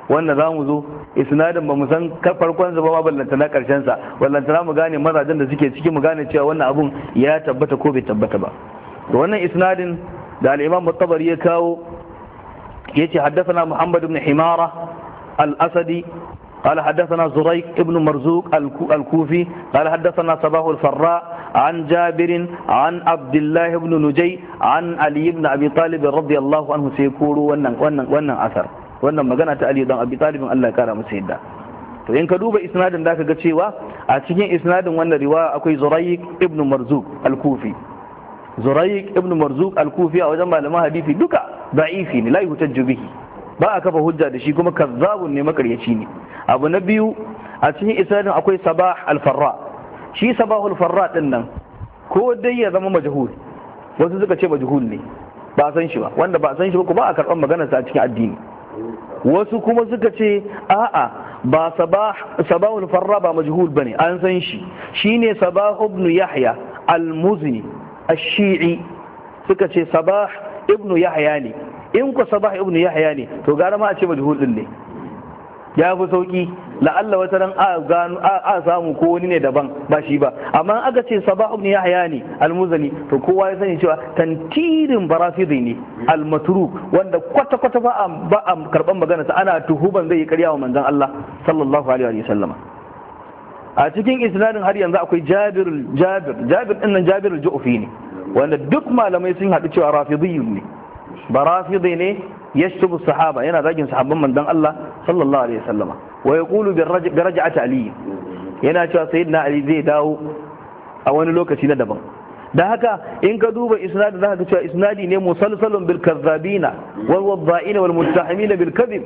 wanda za mu zo isnadin ba mu san farkon sa ba ma ballanta na karshen sa ballanta mu gane mazajen da suke ciki mu gane cewa wannan abun ya tabbata ko bai tabbata ba. to wannan isnadin da al-Imam at-Tabari ya kawo yace haddathana Muhammad ibn Himara al-Asadi قال حدثنا زريق ابن مرزوق الكوفي قال حدثنا صباح الفراء عن جابر عن عبد الله بن نجي عن علي بن ابي طالب رضي الله عنه سيقول wannan wannan wannan asar wannan magana ta Ali dan Abi Talib Allah ya kara masa yadda. to in ka duba isnadin da ka ga cewa a cikin isnadin wannan riwaya akwai Zurayq ibn Marzuq al-Kufi Zurayq ibn Marzuq al-Kufi a wajen malaman hadisi duka da'ifi ne la yuhtajju bihi ba a kafa hujja da shi kuma kazzabun ne makaryaci ne. abu na biyu a cikin isnadin akwai Sabah al-Farra shi Sabahul Farra din nan ko dai ya zama majhul wasu suka ce majhul ne ba san shi ba wanda ba san shi ba ko ba a karban maganar sa a cikin addini wasu kuma suka ce a'a ba Sabah Sabahul Farra ba majhul bane an san shi shine Sabah ibn Yahya al-Muzni ash-Shi'i suka ce Sabah ibn Yahya ne in ku Sabah ibn Yahya ne to gara ma a ce majhul din ne ya fi sauki la'alla wata ran a gano a samu ko wani ne daban ba shi ba amma aka ce Sabah ibn Yahya ne al-Muzani to kowa ya sani cewa tantirin barafidi ne al-matruk wanda kwata kwata ba a ba a karban magana sa ana tuhuban zai yi ƙarya wa manzon Allah sallallahu alaihi wa sallama. a cikin isnadin har yanzu akwai Jabir Jabir Jabir din nan Jabir al-Ju'fi ne wanda duk malamai sun haɗu cewa rafidiyun ne ba rafidi ne yashtubu sahaba yana zagin sahabban manzon Allah sallallahu alaihi wasallama wa yaqulu bi raj'ati ali yana cewa sayyidina ali zai dawo a wani lokaci na daban. dan haka in ka duba isnadin zaka ga cewa isnadi ne musalsalun bil kazzabina wal wadda'ina wal muttahimina bil kadhib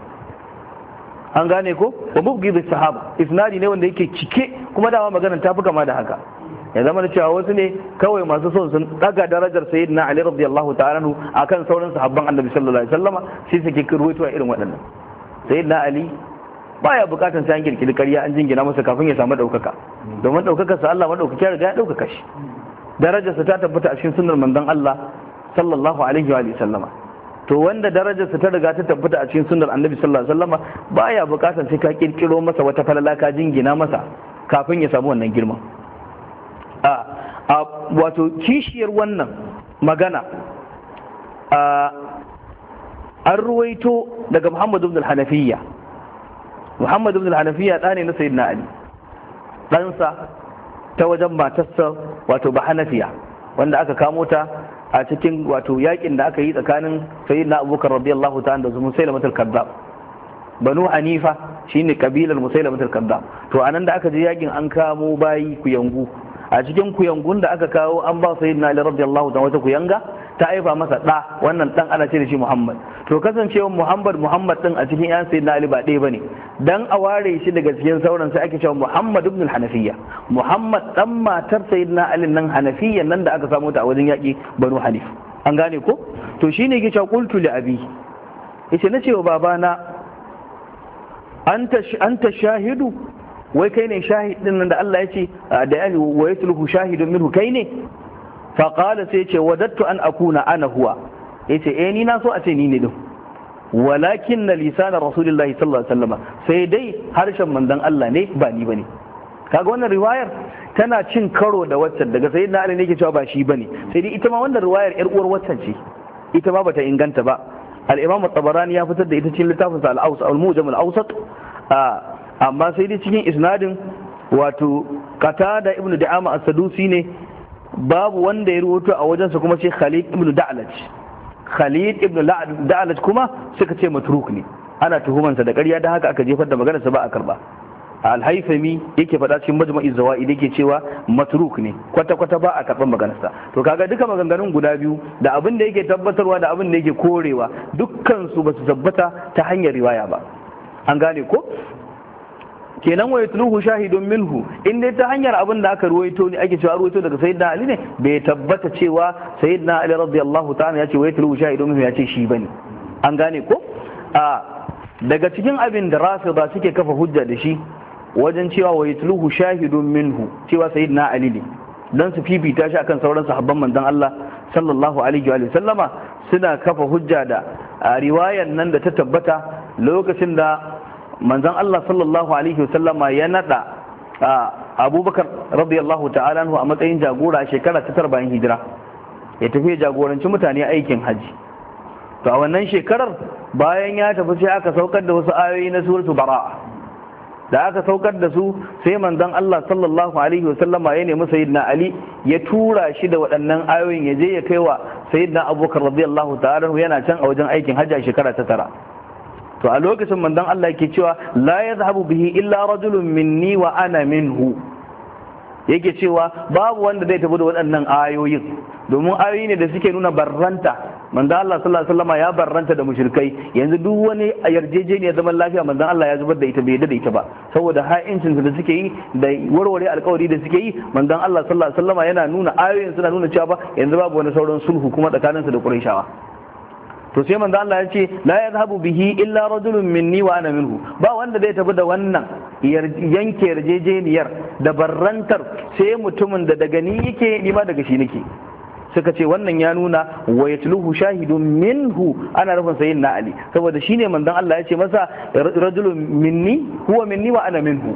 an gane ko wa mubghid sahaba isnadi ne wanda yake cike kuma dama maganar ta fi kama da haka ya zama da cewa wasu ne kawai masu son sun daga darajar sayyidina ali radiyallahu ta'ala anhu akan sauran sahabban annabi sallallahu alaihi wasallama sai suke kirwaito irin waɗannan. sayyidina ali baya bukatan sai an kirkiri ƙarya an jingina masa kafin ya samu daukaka domin daukakar sa Allah madaukaki ya riga ya daukaka shi darajar sa ta tabbata a cikin sunnar manzon Allah sallallahu alaihi wa sallama. to wanda darajar sa ta riga ta tabbata a cikin sunnar annabi sallallahu alaihi wasallama baya bukatan sai ka kirkiro masa wata falala ka jingina masa kafin ya samu wannan girman. a wato kishiyar wannan magana an ruwaito daga Muhammad ibn al-Hanafiyya Muhammad ibn al-Hanafiyya ɗane na Sayyidina Ali ɗansa ta wajen matarsa wato ba Hanafiya wanda aka kamo ta a cikin wato yakin da aka yi tsakanin Sayyidina Abubakar radiyallahu ta'ala da Musailamatul al-Kazzab Banu Hanifa shine kabilar Musailamatul al-Kazzab to anan da aka je yakin an kamo bayi kuyangu a cikin kuyangun da aka kawo an ba sayyidina Ali radiyallahu ta'ala wata kuyanga ta aifa masa da wannan dan ana ce da shi Muhammad to kasancewa Muhammad Muhammad din a cikin yan sayyidina Ali ba ɗaya bane dan a ware shi daga cikin sauran sai ake cewa Muhammad ibn al-Hanafiyya Muhammad dan matar sayyidina Ali nan Hanafiyyan nan da aka samu ta a wajen yaki Banu Hanif an gane ko to shine yake cewa qultu li abi yace na cewa babana anta anta shahidu wai kai ne shahidin nan da Allah ya ce da ya wa yatluhu shahidun minhu kai ne fa qala sai ce wadattu an akuna ana huwa yace eh ni na so a ce ni ne din walakin lisan rasulullahi sallallahu alaihi wasallam sai dai harshen manzon Allah ne ba ni bane kaga wannan riwayar tana cin karo da waccan daga sayyidina Ali ne yake cewa ba shi bane sai dai ita ma wannan riwayar yar uwar waccan ce ita ma bata inganta ba al-Imam at-Tabarani ya fitar da ita cikin littafinsa al-Awsat al-Mujam al-Awsat amma sai dai cikin isnadin wato Qatada ibn Da'ama as-Sadusi ne babu wanda ya ruwato a wajensa kuma sai Khalid ibn Da'laj Khalid ibn Da'laj kuma suka ce matruk ne ana tuhumansa da ƙarya dan haka aka jefar da maganarsa ba a karba. Al-Haythami yake faɗa cikin Majma'iz Zawaid yake cewa matruk ne kwata kwata ba a karban maganarsa to kaga duka maganganun guda biyu da abin da yake tabbatarwa da abin da yake korewa dukkan su ba su tabbata ta hanyar riwaya ba an gane ko kenan wa yatluhu shahidun minhu in dai ta hanyar abin da aka ruwaito ne ake cewa ruwaito daga sayyidina Ali ne bai tabbata cewa sayyidina Ali radiyallahu ta'ala ya ce wa yatluhu shahidun minhu ya ce shi bane an gane ko a daga cikin abin da rafida suke kafa hujja da shi wajen cewa wa yatluhu shahidun minhu cewa sayyidina Ali ne dan su fifita shi akan sauran sahabban manzon Allah sallallahu alaihi wa sallama suna kafa hujja da riwayan nan da ta tabbata lokacin da manzon Allah sallallahu alaihi wasallama ya nada Abubakar radiyallahu ta'ala anhu a matsayin jagora a shekara ta tara bayan hijira ya tafi jagoranci mutane aikin haji. To a wannan shekarar bayan ya tafi sai aka saukar da wasu ayoyi na suratul bara'a, da aka saukar da su sai manzon Allah sallallahu alaihi wasallama ya nemi sayyidina Ali ya tura shi da waɗannan ayoyin ya je ya kaiwa sayyidina Abubakar radiyallahu ta'ala yana can a wajen aikin hajji a shekara ta tara. To a lokacin manzon Allah yake cewa la yadhhabu bihi illa rajulun minni wa ana minhu, yake cewa babu wanda zai tafi da waɗannan ayoyin domin ayoyi ne da suke nuna barranta. manzon Allah sallallahu alaihi wasallam ya barranta da mushrikai, yanzu duk wani yarjejeniyar zaman lafiya manzon Allah ya zubar da ita, bai da ita ba saboda ha'incin da suke yi da warware alkawari da suke yi. manzon Allah sallallahu alaihi wasallam yana nuna ayoyin suna nuna cewa ba yanzu babu wani sauran sulhu kuma tsakaninsu da Qurayshawa. To sai manzo Allah ya ce la yadhhabu bihi illa rajulun minni wa ana minhu, ba wanda zai tafi da wannan yanke yarjejeniyar da barrantar sai mutumin da daga ni yake ni ma daga shi nake. Suka ce wannan ya nuna wa yatluhu shahidun minhu, ana nufin sayyidina Ali saboda shine manzon Allah ya ce masa rajulun minni huwa minni wa ana minhu.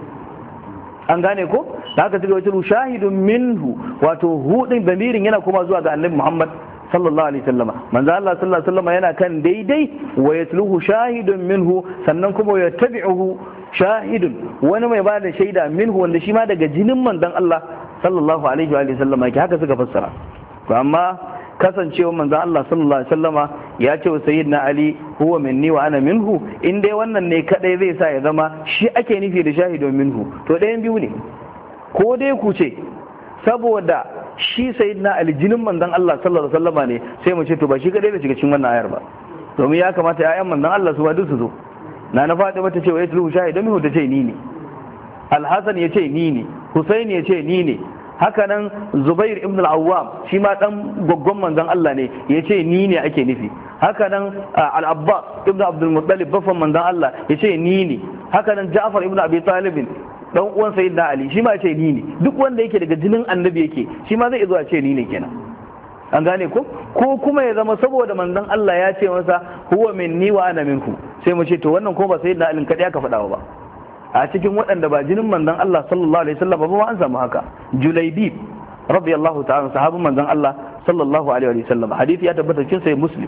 An gane ko? Da haka suka ce shahidun minhu, wato hudin damirin yana kuma zuwa ga Annabi Muhammad sallallahu alaihi wasallama. manzo Allah sallallahu alaihi wasallama yana kan daidai wa yatluhu shahidun minhu, sannan kuma ya tabi'uhu shahidun, wani mai bada shaida minhu wanda shi ma daga jinin manzon Allah sallallahu alaihi wa sallama yake. Haka suka fassara. To amma kasancewa manzon Allah sallallahu alaihi wasallama ya ce wa sayyidina Ali huwa minni wa ana minhu, in dai wannan ne kadai zai sa ya zama shi ake nufi da shahidun minhu, to ɗayan biyu ne, ko dai ku ce saboda shi sayyidina Ali jinin manzon Allah sallallahu alaihi wasallama ne, sai mu ce to ba shi kadai da shiga cikin wannan ayar ba, domin ya kamata ƴaƴan manzon Allah su ba duk su zo. na na Fatima ta ce wa yatlu shahidun minhu, ta ce ni ne. Al-Hasan ya ce ni ne. Husaini ya ce ni ne. Haka nan Zubair ibn al-Awwam shi ma dan goggon manzon Allah ne, ya ce ni ne ake nufi. Haka nan Al-Abbas ibn Abdul Muttalib baffan manzon Allah ya ce ni ne. Haka nan Ja'far ibn Abi Talib dan uwan sayyidina Ali shi ma ce ni ne. Duk wanda yake daga jinin annabi yake shi ma zai zo a ce ni ne kenan. An gane ko? Ko kuma ya zama saboda manzon Allah ya ce masa huwa minni wa ana minku, sai mu ce to wannan ko ba sayyidina Ali kadai aka faɗa ba, a cikin waɗanda ba jinin manzon Allah sallallahu alaihi wasallam ba ba an samu haka. Julaibib radiyallahu ta'ala sahabin manzon Allah sallallahu alaihi wasallam, hadisi ya tabbata cikin sahih Muslim.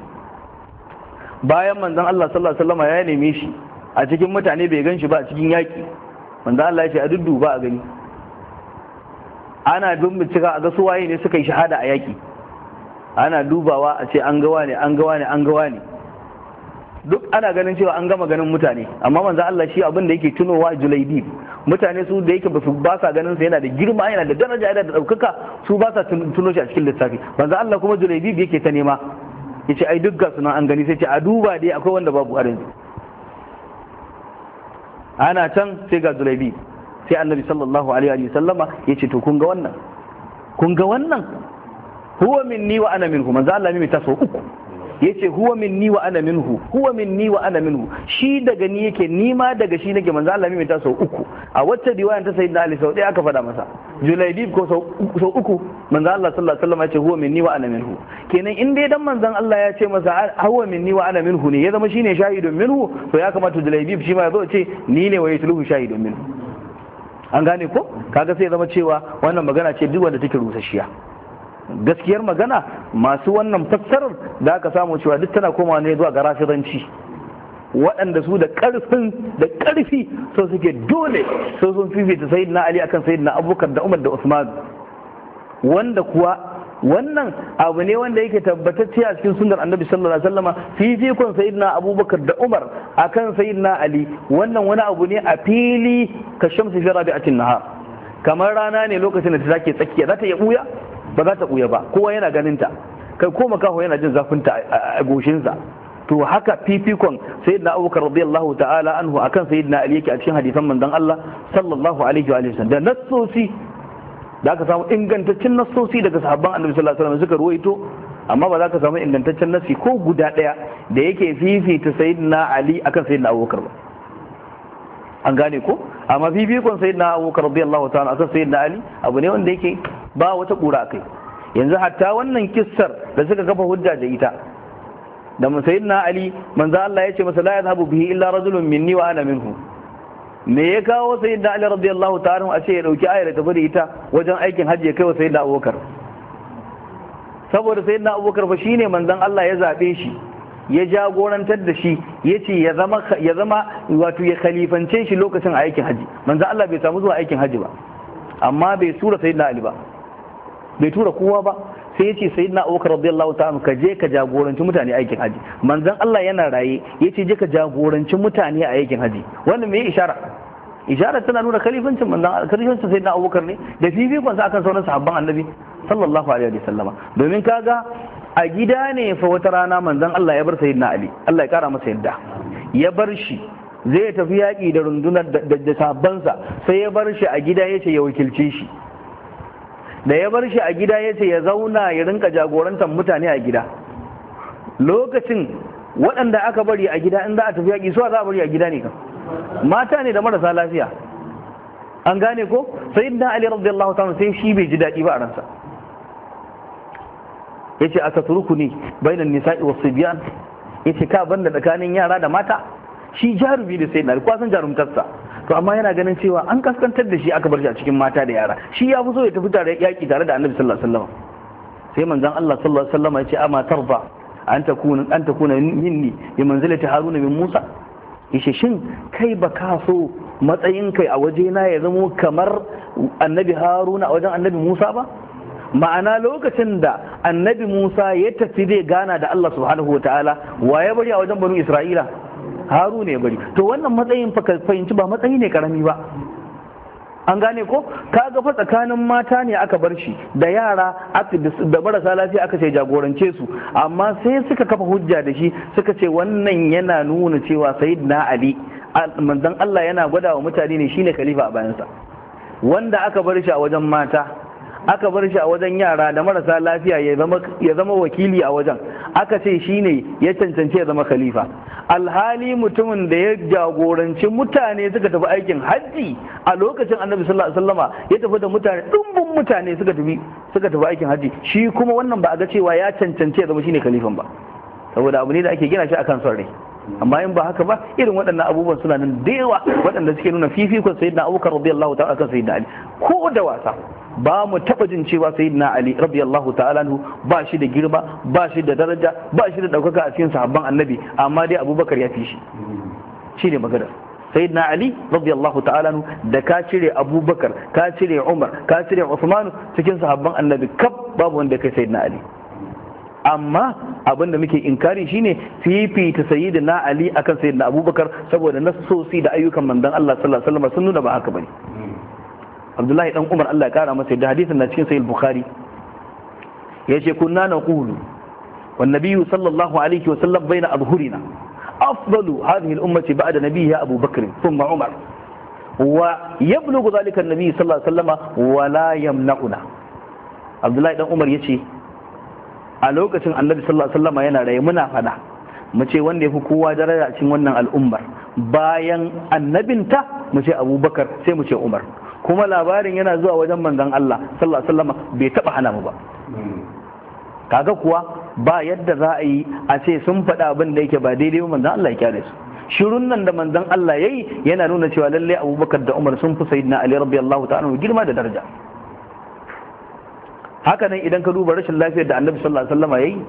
Bayan manzon Allah sallallahu alaihi wasallam ya neme shi a cikin mutane bai gan shi ba a cikin yaki, manzon Allah ya ce a dudduba a gani, ana bincika a ga su waye ne suka yi shahada a yaki, ana dubawa a ce an gawa ne an gawa ne an gawa ne, duk ana ganin cewa an gama ganin mutane, amma manzo Allah shi abin da yake tunowa Julaibib, mutane su da yake basu ba sa ganin sa yana da girma yana da daraja yana da daukaka, su ba sa tuno shi a cikin lissafi. Manzo Allah kuma Julaibib yake ta nema, yace ai duk ga sunan an gani, sai ce a duba dai akwai wanda babu harin. Ana can sai ga Julaibib, sai Annabi sallallahu alaihi wa sallama yace to kun ga wannan, kun ga wannan huwa minni wa ana minhu. Manzo Allah mai taso uku yace huwa minni wa ana minhu, huwa minni wa ana minhu, shi daga ni yake ni ma daga shi nake. Manzo Allah mai taso uku. A wacce riwayan ta sayyidina Ali sau ɗaya aka faɗa masa, Julaibib ko sau uku. Manzo Allah sallallahu alaihi wasallam ya ce huwa minni wa ana minhu. Kenan in dai dan manzon Allah ya ce masa huwa minni wa ana minhu ne, ya zama shine shahidun minhu, to ya kamata Julaibib shi ma ya zo ce ni ne wa yatluhu shahidun minhu. An gane ko? Kaga sai ya zama cewa wannan magana ce duk wanda take rusasshiya. Gaskiyar magana masu wannan fassarar da aka samu cewa duk tana komawa ne zuwa ga rafidanci, waɗanda su da ƙarfin da ƙarfi so suke dole so sun fifita sayyidina Ali akan sayyidina Abubakar da Umar da Usman, wanda kuwa wannan abu ne wanda yake tabbatacce a cikin sunnar Annabi sallallahu alaihi wasallam, fifikon sayyidina Abubakar da Umar akan sayyidina Ali, wannan wani abu ne a fili ka shamsi fi rabi'atin nahar, kamar rana ne lokacin da ta take tsakiya, za ta iya buya ba za ta ɓuya ba, kowa yana ganin ta, kai ko makaho yana jin zafinta a goshinsa. To haka fifikon sayyidina Abubakar radiyallahu ta'ala anhu akan sayyidina Ali yake a cikin hadisan manzon Allah sallallahu alaihi wa sallam, da nassosi da aka samu ingantaccen nassosi daga sahabban Annabi sallallahu alaihi wasallam suka ruwaito, amma ba za ka samu ingantaccen nassi ko guda ɗaya da yake fifita sayyidina Ali akan sayyidina Abubakar ba. An gane ko? Amma fifikon sayyidina Abubakar radiyallahu ta'ala akan sayyidina Ali abu ne wanda yake ba wata kura kai. Yanzu hatta wannan kissar da suka kafa hujja da ita da sayyidina Ali manzo Allah ya ce masa la yadhhabu bihi illa rajulun minni wa ana minhu. Me ya kawo sayyidina Ali radiyallahu ta'ala a ce ya dauki ayar tafi da ita wajen aikin hajji ya kai wa sayyidina Abubakar? Saboda sayyidina Abubakar fa shine manzon Allah ya zabe shi, ya jagorantar da shi, ya ce ya zama ya zama wato ya khalifance shi lokacin aikin hajji. Manzon Allah bai samu zuwa aikin hajji ba, amma bai tura sayyidina Ali ba, bai tura kowa ba, sai ya ce sayyidina Abubakar radiyallahu ta'ala ka je ka jagoranci mutane aikin haji. Manzon Allah yana raye ya ce je ka jagoranci mutane a aikin haji. Wannan me ishara? Ishara tana nuna khalifancin manzon khalifancin sayyidina Abubakar ne da fifikon sa akan sauran sahabban Annabi sallallahu alaihi wasallama. Domin kaga a gida ne fa wata rana manzon Allah ya bar sayyidina Ali, Allah ya kara masa yadda, ya bar shi zai tafi yaƙi da rundunar da sahabbansa, sai ya bar shi a gida ya ce ya wakilce shi. Da ya bar shi a gida ya ce ya zauna ya rinka jagorantar mutane a gida. Lokacin waɗanda aka bari a gida in za a tafi yaƙi suwa za a bari a gida ne kan mata ne da marasa lafiya, an gane ko? Sayyidina Ali radiyallahu ta'ala sai shi bai ji daɗi ba a ransa, yace aka turuku ne bainan nisa'i was sibyan, yace ka banda tsakanin yara da mata. Shi jarumi da sayyidina Ali, kwa san jarumtarsa, to amma yana ganin cewa an kaskantar da shi aka bar shi a cikin mata da yara. Shi ya fi so ya tafi tare yaki tare da Annabi sallallahu alaihi wasallam. Sai manzon Allah sallallahu alaihi wasallam ya ce ama tarda an takuna an takuna minni bi manzilati Haruna min Musa. Yace shin kai ba ka so matsayin kai a waje na ya zamo kamar Annabi Haruna a wajen Annabi Musa ba? Ma'ana lokacin da Annabi Musa ya tafi zai gana da Allah subhanahu wa ta'ala, wa ya bari a wajen banu Isra'ila? Haruna ya bari. To wannan matsayin fa fahimci ba matsayi ne karami ba, an gane ko? Kaga fa tsakanin mata ne aka bar shi da yara da marasa lafiya aka ce jagorance su, amma sai suka kafa hujja da shi suka ce wannan yana nuna cewa sayyidina Ali manzon Allah yana gwada wa mutane ne shine khalifa a bayansa. Wanda aka bar shi a wajen mata, aka bar shi a wajen yara da marasa lafiya ya zama wakili a wajen, aka ce shine ya cancanci ya zama khalifa. Alhali mutumin da ya jagoranci mutane suka tafi aikin hajji a lokacin Annabi sallallahu alaihi wasallama ya tafi da mutane dumbin mutane suka tafi suka tafi aikin hajji, shi kuma wannan ba a ga cewa ya cancanci ya zama shine khalifan ba, saboda abu ne da ake gina shi akan son rai. Amma in ba haka ba, irin waɗannan abubuwan suna nan da yawa waɗanda suke nuna fifikon sayyidina Abubakar radiyallahu ta'ala kan sayyidina Ali. Ko da wasa ba mu taɓa jin cewa sayyidina Ali radiyallahu ta'ala anhu ba shi da girma, ba shi da daraja, ba shi da ɗaukaka a cikin sahabban Annabi, amma dai Abubakar ya fi shi. Shi ne maganar. Sayyidina Ali radiyallahu ta'ala anhu da ka cire Abubakar, ka cire Umar, ka cire Uthman cikin sahabban Annabi kaf babu wanda kai sayyidina Ali. Amma abin da muke inkari shine fifita sayyidina Ali akan sayyidina Abubakar, saboda nassosi da ayyukan manzon Allah sallallahu alaihi wasallam sun nuna ba haka bane. Abdullahi dan Umar Allah ya kara masa da hadisin na cikin sahih Bukhari yace kunna naqulu wan nabiyyu sallallahu alaihi wasallam baina adhhurina afdalu hadhihi al-ummati ba'da nabiyha Abu Bakr thumma Umar wa yablughu dhalika an-nabiy sallallahu alaihi wasallam wa la yamna'una. Abdullahi dan Umar yace a lokacin Annabi sallallahu alaihi wasallam yana raye muna fada mu ce wanda yafi kowa daraja cikin wannan al'ummar bayan annabinta mu ce Abubakar sai mu ce Umar, kuma labarin yana zuwa wajen manzon Allah sallallahu alaihi wasallam bai taba hana mu ba. Kaga kuwa ba yadda za a yi a ce sun faɗa abin da yake ba daidai ba manzon Allah ya kyale su. Shirun nan da manzon Allah yayi yana nuna cewa lalle Abubakar da Umar sun fi sayyidina Ali radiyallahu ta'ala girma da daraja. Haka nan idan ka duba rashin lafiyar da Annabi sallallahu alaihi wasallam yayi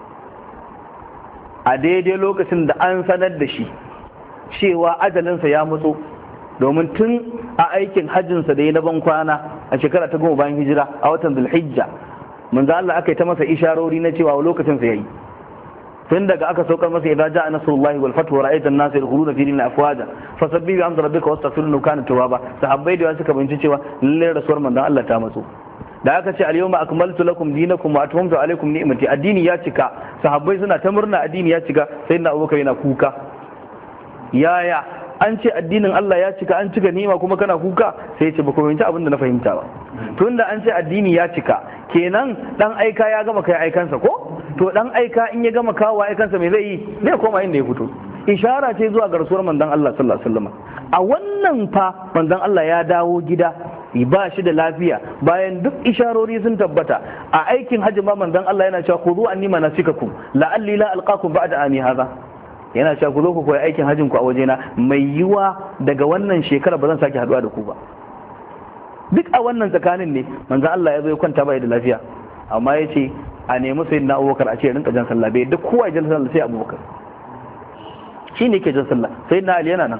a daidai lokacin da an sanar da shi cewa ajalinsa ya mutu, domin tun a aikin hajjinsa da ya na ban kwana a shekara ta goma bayan hijira a watan Zulhijja manzo Allah aka yi ta masa isharori na cewa lokacin sa yayi, tun daga aka saukar masa idza ja'a nasrullahi wal fathu wa ra'aita an-nasa yadkhuluna fi dinillahi afwaja fasabbih bi hamdi rabbika wastaghfirhu kana tawwaba. Sahabbai da suka bincike cewa lalle rasuwar manzo Allah ta matso, da aka ce al-yawma akmaltu lakum dinakum wa atmamtu alaykum ni'mati, addini ya cika. Sahabbai suna ta murna addini ya cika, sayyidina Abubakar yana kuka. Yaya an ce addinin Allah ya cika, an cika nima kuma kana kuka? Sai ya ce ba ku fahimci abin da na fahimta ba. Tunda an ce addini ya cika, kenan dan aika ya gama kai aikansa ko? To dan aika in ya gama kawo aikansa me zai yi? Zai koma inda ya fito. Ishara ce zuwa ga rasuwar manzon Allah sallallahu alaihi wasallam. A wannan fa manzon Allah ya dawo gida ba shi da lafiya, bayan duk isharori sun tabbata a aikin hajji ma manzon Allah yana cewa khudhu anni manasikakum la'alli la alqakum ba'da ami hadha, yana cewa ku zo ku koyi aikin hajjin ku a wajena, mai yiwa daga wannan shekara ba zan sake haduwa da ku ba. Duk a wannan tsakanin ne manzon Allah ya zo ya kwanta bai da lafiya, amma ya ce a nemi sayyidina Abubakar a ce rinka jan sallah, bai duk kowa ya jan sallah sai Abubakar shi ne ke jan sallah. sayyidina Ali yana nan,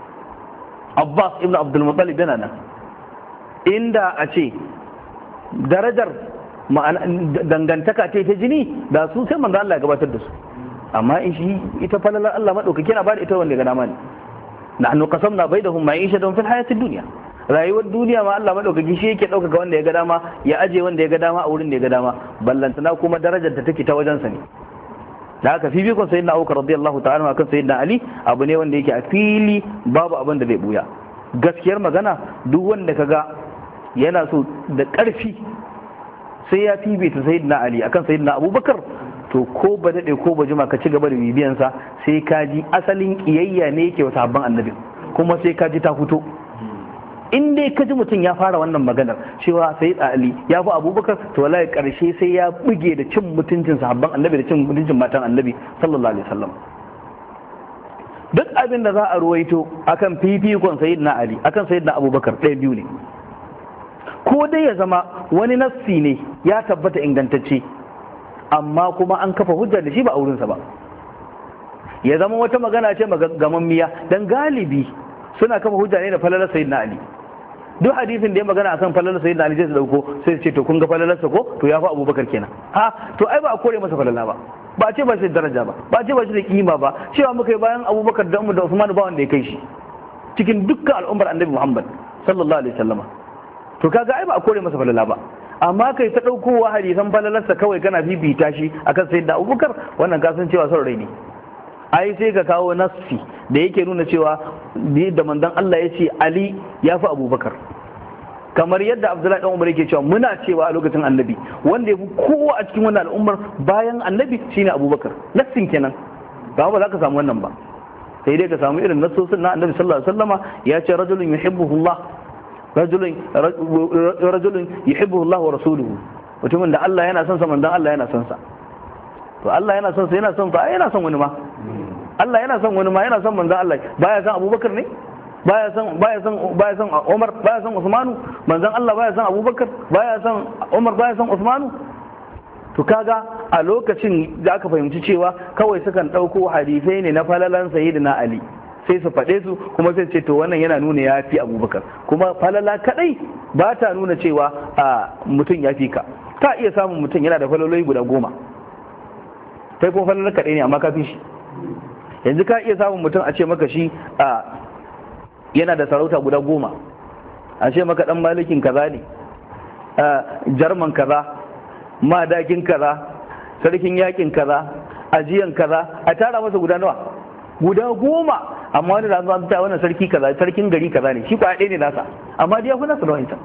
Abbas ibn Abdul Muttalib yana nan. Inda a ce darajar dangantaka ce ta jini da su sai manzo Allah ya gabatar da su, amma in shi ita falalar Allah madaukaki yana bada ita wanda ga dama ne. nahnu qasamna bainahum ma'ishatan fil hayatid dunya, rayuwar duniya ma Allah madaukaki shi yake dauka wanda ya ga dama ya aje wanda ya ga dama a wurin da ya ga dama, ballantana kuma darajar da take ta wajen sa ne. da haka fifikon sayyidina Abubakar radiyallahu ta'ala akan sayyidina Ali abu ne wanda yake a fili, babu abin da zai buya. Gaskiyar magana, duk wanda kaga yana so da ƙarfi sai ya fifita sayyidina Ali akan sayyidina Abubakar, to ko ba daɗe ko ba jima ka ci gaba da bibiyansa sai ka ji asalin ƙiyayya ne yake wa sahabban annabi, kuma sai ka ji ta fito. In dai ka ji mutum ya fara wannan maganar cewa sayyidina Ali ya fi Abubakar, to wallahi ƙarshe sai ya buge da cin mutuncin sahabban annabi da cin mutuncin matan annabi sallallahu alaihi wasallam. Duk abin da za a ruwaito akan fifikon sayyidina Ali akan sayyidina Abubakar ɗaya biyu ne, ko dai ya zama wani nassi ne ya tabbata ingantacce amma kuma an kafa hujja da shi ba a wurinsa ba, ya zama wata magana ce gamammiya, dan galibi suna kafa hujja ne da falalar sayyidina Ali. Duk hadisin da ya magana akan falalar sayyidina Ali sai su dauko sai su ce to kun ga falalarsa ko to ya fi Abubakar kenan. Ha, to ai ba a kore masa falala ba, ba ce ba shi da daraja ba, ba ce ba shi da kima ba, cewa muka yi bayan Abubakar da Umar da Usman ba wanda ya kai shi cikin dukkan al'ummar Annabi Muhammad sallallahu alaihi wasallama. To kaga ai ba a kore masa falala ba, amma kai ta ɗaukowa hadisan falalarsa kawai kana bibita shi akan sayyidina Abubakar, wannan ka san cewa son rai ne. Ai sai ka kawo nassi da yake nuna cewa da manzon Allah ya ce Ali ya fi Abubakar, kamar yadda Abdullahi dan Umar yake cewa muna cewa a lokacin Annabi wanda ya fi kowa a cikin wannan al'ummar bayan Annabi shine Abubakar. Nassin kenan, ba ba za ka samu wannan ba, sai dai ka samu irin nassosin na Annabi sallallahu alaihi wasallama ya ce rajulun yuhibbuhullah rajulun rajulun yuhibbu Allah wa rasuluhu, mutumin da Allah yana son sa manzon Allah yana son sa. To Allah yana son sa yana son sa yana son wani ma, Allah yana son wani ma yana son manzon Allah, baya son Abubakar ne, baya son baya son baya son Umar, baya son Usmanu, manzon Allah baya son Abubakar, baya son Umar, baya son Usmanu. To kaga a lokacin da aka fahimci cewa kawai sukan ɗauko hadisai ne na falalan sayyidina Ali sai su faɗe su kuma sai ce to wannan yana nuna ya fi Abubakar, kuma falala kadai ba ta nuna cewa a mutum ya fi ka. Ta iya samun mutum yana da falaloli guda goma, kai kuma falalar kadai ne amma ka fi shi. Yanzu ka iya samun mutum a ce maka shi a yana da sarauta guda goma, a ce maka dan malikin kaza ne, jarman kaza, madakin kaza, sarkin yakin kaza, ajiyan kaza, a tara masa guda nawa? Guda goma. Amma wani da zuwa ta wannan sarki kaza, sarkin gari kaza ne, shi kwaya ɗaya ne nasa, amma dai ya fi nasa da wancan.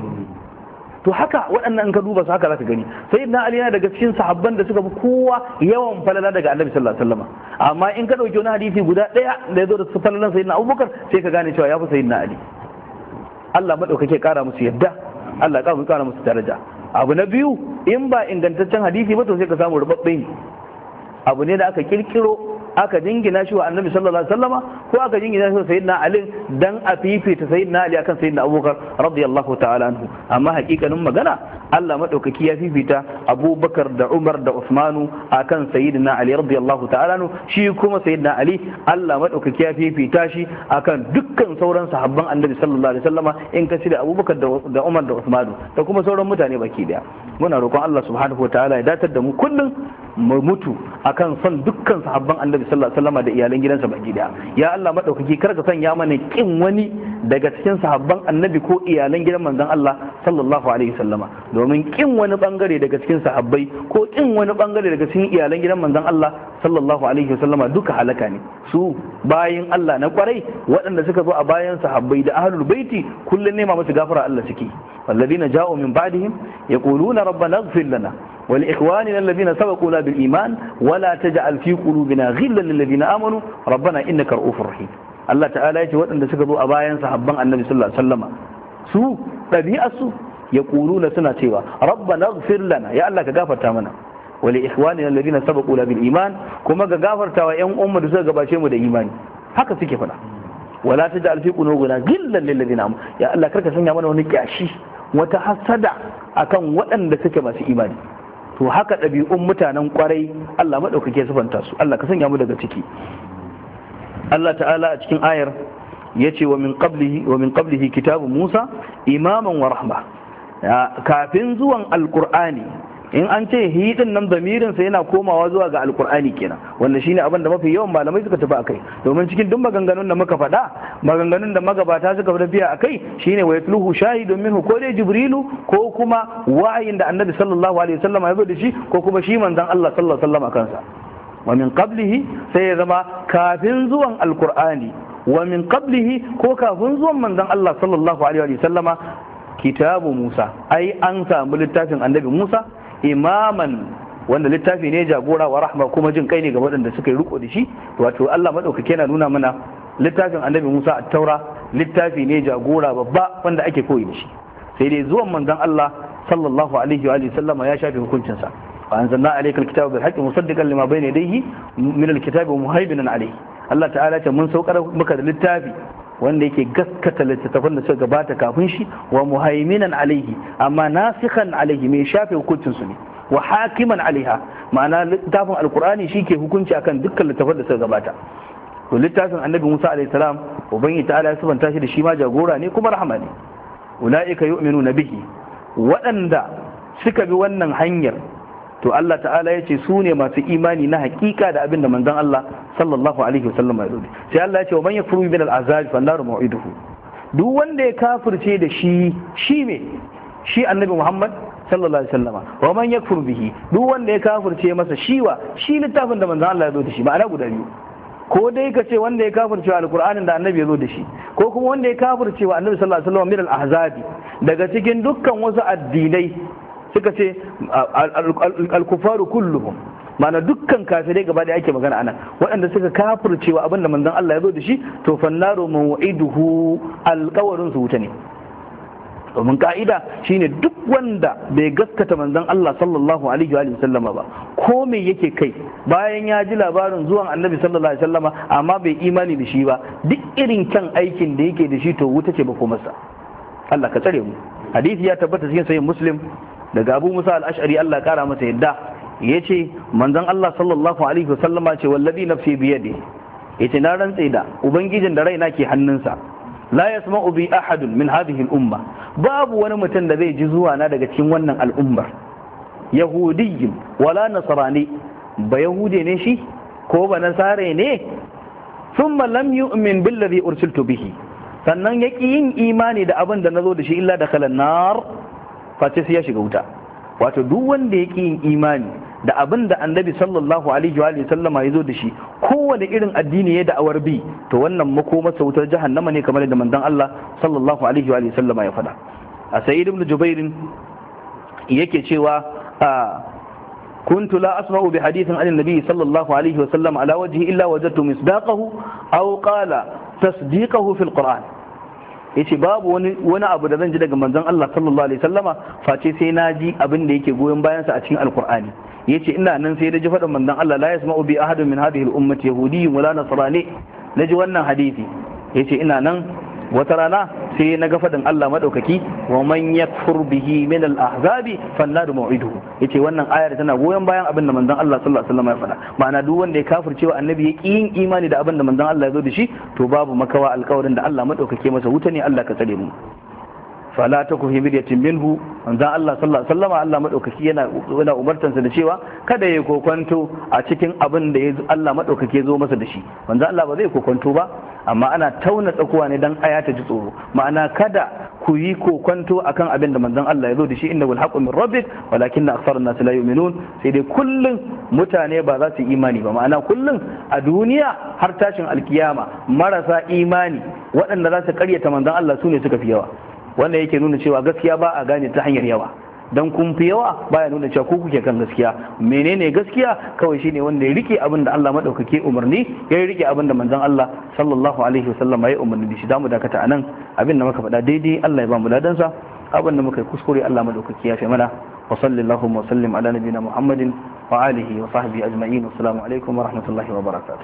To haka waɗannan ka duba su haka za ka gani. Sayyidina Ali yana daga cikin sahabban da suka fi kowa yawan falala daga Annabi sallallahu alaihi wasallam. Amma in ka dauki wani hadisi guda ɗaya da ya zo da falalan Sayyidina Abubakar sai ka gane cewa ya fi Sayyidina Ali. Allah madaukake kara musu yadda, Allah ya kara musu daraja. Abu na biyu, in ba ingantaccen hadisi ba to sai ka samu rubabbe ne. Abu ne da aka kirkiro aka jingina shi wa Annabi sallallahu alaihi wasallama ko aka jingina shi wa Sayyidina Ali dan a fifita Sayyidina Ali akan Sayyidina Abubakar radiyallahu ta'ala anhu. Amma hakikanin magana Allah madaukaki ya fifita Abubakar da Umar da Usmanu akan Sayyidina Ali radiyallahu ta'ala anhu. Shi kuma Sayyidina Ali Allah madaukaki ya fifita shi akan dukkan sauran sahabban Annabi sallallahu alaihi wasallama in ka cire Abubakar da Umar da Usmanu da kuma sauran mutane baki daya. Muna roƙon Allah subhanahu wa ta'ala ya datar da mu kullum mu mutu akan son dukkan sahabban Annabi sallallahu alaihi wasallam da iyalan gidansa baki daya. Ya Allah madaukaki kar ka sanya mana kin wani daga cikin sahabban Annabi ko iyalan gidan manzon Allah sallallahu alaihi wasallama, domin kin wani bangare daga cikin sahabbai ko kin wani bangare daga cikin iyalan gidan manzon Allah sallallahu alaihi wasallama duka halaka ne. Su bayin Allah na kwarai waɗanda suka zo a bayan sahabbai da ahlul baiti kullun nema musu gafara Allah suke. والذين جاءوا من بعدهم يقولون ربنا اغفر لنا ولإخواننا الذين سبقونا بالإيمان ولا تجعل في قلوبنا غلا للذين آمنوا ربنا إنك رؤوف رحيم. Allah ta'ala ya ce waɗanda suka zo a bayan sahabban Annabi sallallahu alaihi wasallama su ɗabi'arsu yaquluna suna cewa rabbana ighfir lana ya Allah ka gafarta mana wa li ikhwanina alladhina sabaquna bil iman kuma ga gafartawa ƴan umma da suka gabace mu da imani haka suke faɗa wala taj'al fi qulubina ghillan lil ladina amanu ya Allah karka sanya mana wani kyashi wata hasada akan waɗanda suke masu imani to haka ɗabi'un mutanen kwarai Allah madaukake sifanta su Allah ka sanya mu daga ciki Allah ta'ala a cikin ayar yace wa min qablihi wa min qablihi kitabu Musa imaman wa rahma kafin zuwan alqur'ani in an ce hi din nan damirin sa yana komawa zuwa ga alqur'ani kenan wanda shine abin da mafi yawan malamai suka tafi akai domin cikin duk maganganun da muka faɗa maganganun da magabata suka tafiya akai shine wa yatluhu shahidun minhu ko dai jibrilu ko kuma wa'ayin da annabi sallallahu alaihi wasallam ya zo da shi ko kuma shi manzon Allah sallallahu alaihi wasallam kansa wa min qablihi sai ya zama kafin zuwan alqur'ani wa min qablihi ko kafin zuwan manzon Allah sallallahu alaihi wasallama kitabu Musa ai an samu littafin annabi Musa imaman wanda littafi ne jagora wa rahma kuma jin kai ne ga waɗanda suka yi riko da shi wato Allah madaukake na nuna mana littafin annabi Musa at-taura littafi ne jagora babba wanda ake koyi da shi sai dai zuwan manzon Allah sallallahu alaihi wa sallama ya shafe hukuncin sa wa anzalna alayka al-kitaba bil haqqi musaddiqan lima bayna yadayhi min al-kitabi wa muhaiminan alayhi Allah ta'ala ce mun saukar maka da littafi wanda yake gaskata littattafan da suka gabata kafin shi wa muhaiminan alaihi amma nasikhan alaihi mai shafe hukuncin su ne wa hakiman alaiha ma'ana littafin alqur'ani shike hukunci akan dukkan littattafan da suka gabata to littafin annabi Musa alaihi salam ubangi ta'ala ya subanta shi da shi ma jagora ne kuma rahama ne ulaika yu'minuna bihi waɗanda suka bi wannan hanyar to Allah ta'ala ya ce su ne masu imani na hakika da abin da manzon Allah sallallahu alaihi wasallam ya rubuta sai Allah ya ce wa man yakfuru min al-azab fa nar mau'iduhu duk wanda ya kafirce da shi shi me shi annabi Muhammad sallallahu alaihi wasallama wa man yakfur bihi duk wanda ya kafirce masa shiwa shi littafin da manzon Allah ya zo da shi ma'ana guda biyu ko dai ka ce wanda ya kafirce wa alqur'anin da annabi ya zo da shi ko kuma wanda ya kafirce wa annabi sallallahu alaihi wasallam min al-ahzabi daga cikin dukkan wasu addinai suka ce al-kufaru kulluhum mana dukkan kafirai gaba da ake magana anan waɗanda suka kafircewa abinda manzon Allah ya zo da shi to fannaru maw'iduhu alqawarin su wuta ne domin ka'ida shine duk wanda bai gaskata manzon Allah sallallahu alaihi wa sallama ba ko me yake kai bayan ya ji labarin zuwan annabi sallallahu alaihi wasallama amma bai imani da shi ba duk irin kan aikin da yake da shi to wuta ce ba ko masa Allah ka tsare mu hadisi ya tabbata cikin sahih muslim daga Abu Musa al-Ash'ari Allah ya kara masa yadda yace manzon Allah sallallahu alaihi wasallama ce wallazi nafsi biyadi yace na rantse da ubangijin da raina ke hannunsa la yasma'u bi ahadun min hadhihi al-umma babu wani mutum da zai ji zuwa na daga cikin wannan al'ummar yahudiyyin wala nasrani ba yahude ne shi ko ba nasare ne thumma lam yu'min billadhi ursiltu bihi sannan yaki yin imani da abin da nazo da shi illa dakhala an-nar face sai ya shiga wuta wato duk wanda yaki yin imani da abin da annabi sallallahu alaihi wa sallama ya zo da shi kowane irin addini ya da'awar bi to wannan makomarsa wutar jahannama ne kamar da manzon Allah sallallahu alaihi wa sallama ya faɗa a sayyid ibn jubair yake cewa كنت لا أسمع بحديث عن النبي صلى الله عليه وسلم على وجهه إلا وجدت مصداقه أو قال تصديقه في القرآن yace babu wani wani abu da zan ji daga manzon Allah sallallahu alaihi wasallama face sai na ji abin da yake goyon bayan sa a cikin alqur'ani yace ina nan sai da ji faɗin manzon Allah la yasma'u bi ahadin min hadhihi al-ummati yahudiyyun wala nasrani naji wannan hadisi yace ina nan wata rana sai na ga faɗin Allah madaukaki wa man yakfur bihi min al-ahzabi fannar maw'iduhu yace wannan ayar tana goyon bayan abin da manzon Allah sallallahu alaihi wasallam ya faɗa ma'ana duk wanda ya kafirce wa annabi ya yin imani da abin da manzon Allah ya zo da shi to babu makawa alƙawarin da Allah madaukake masa wuta ne Allah ka tsare mu fala taku fi miryatin minhu manzon Allah sallallahu alaihi wasallam Allah madaukaki yana yana umartansa da cewa kada ya kokonto a cikin abin da Allah madaukake zo masa da shi manzon Allah ba zai kokonto ba amma ana tauna tsakuwa ne dan aya ta ji tsoro ma'ana kada ku yi kokonto akan abin da manzon Allah ya zo da shi inna wal haqqu min rabbik walakin aktsarun nas la yu'minun sai dai kullun mutane ba za su yi imani ba ma'ana kullun a duniya har tashin alkiyama marasa imani waɗanda za su karyata manzon Allah su ne suka fi yawa wannan yake nuna cewa gaskiya ba a gane ta hanyar yawa dan kun fi yawa baya nuna cewa ku kuke kan gaskiya menene gaskiya kawai shine wanda ya rike abin da Allah madaukake umarni ya rike abin da manzon Allah sallallahu alaihi wasallam ya umarni da shi zamu dakata anan abin da muka faɗa daidai Allah ya ba mu ladansa abin da muka yi kuskure Allah madaukaki ya fi mana wa sallallahu wa sallim ala nabiyina Muhammadin wa alihi wa sahbihi ajma'in. Assalamu alaikum wa rahmatullahi wa barakatuh.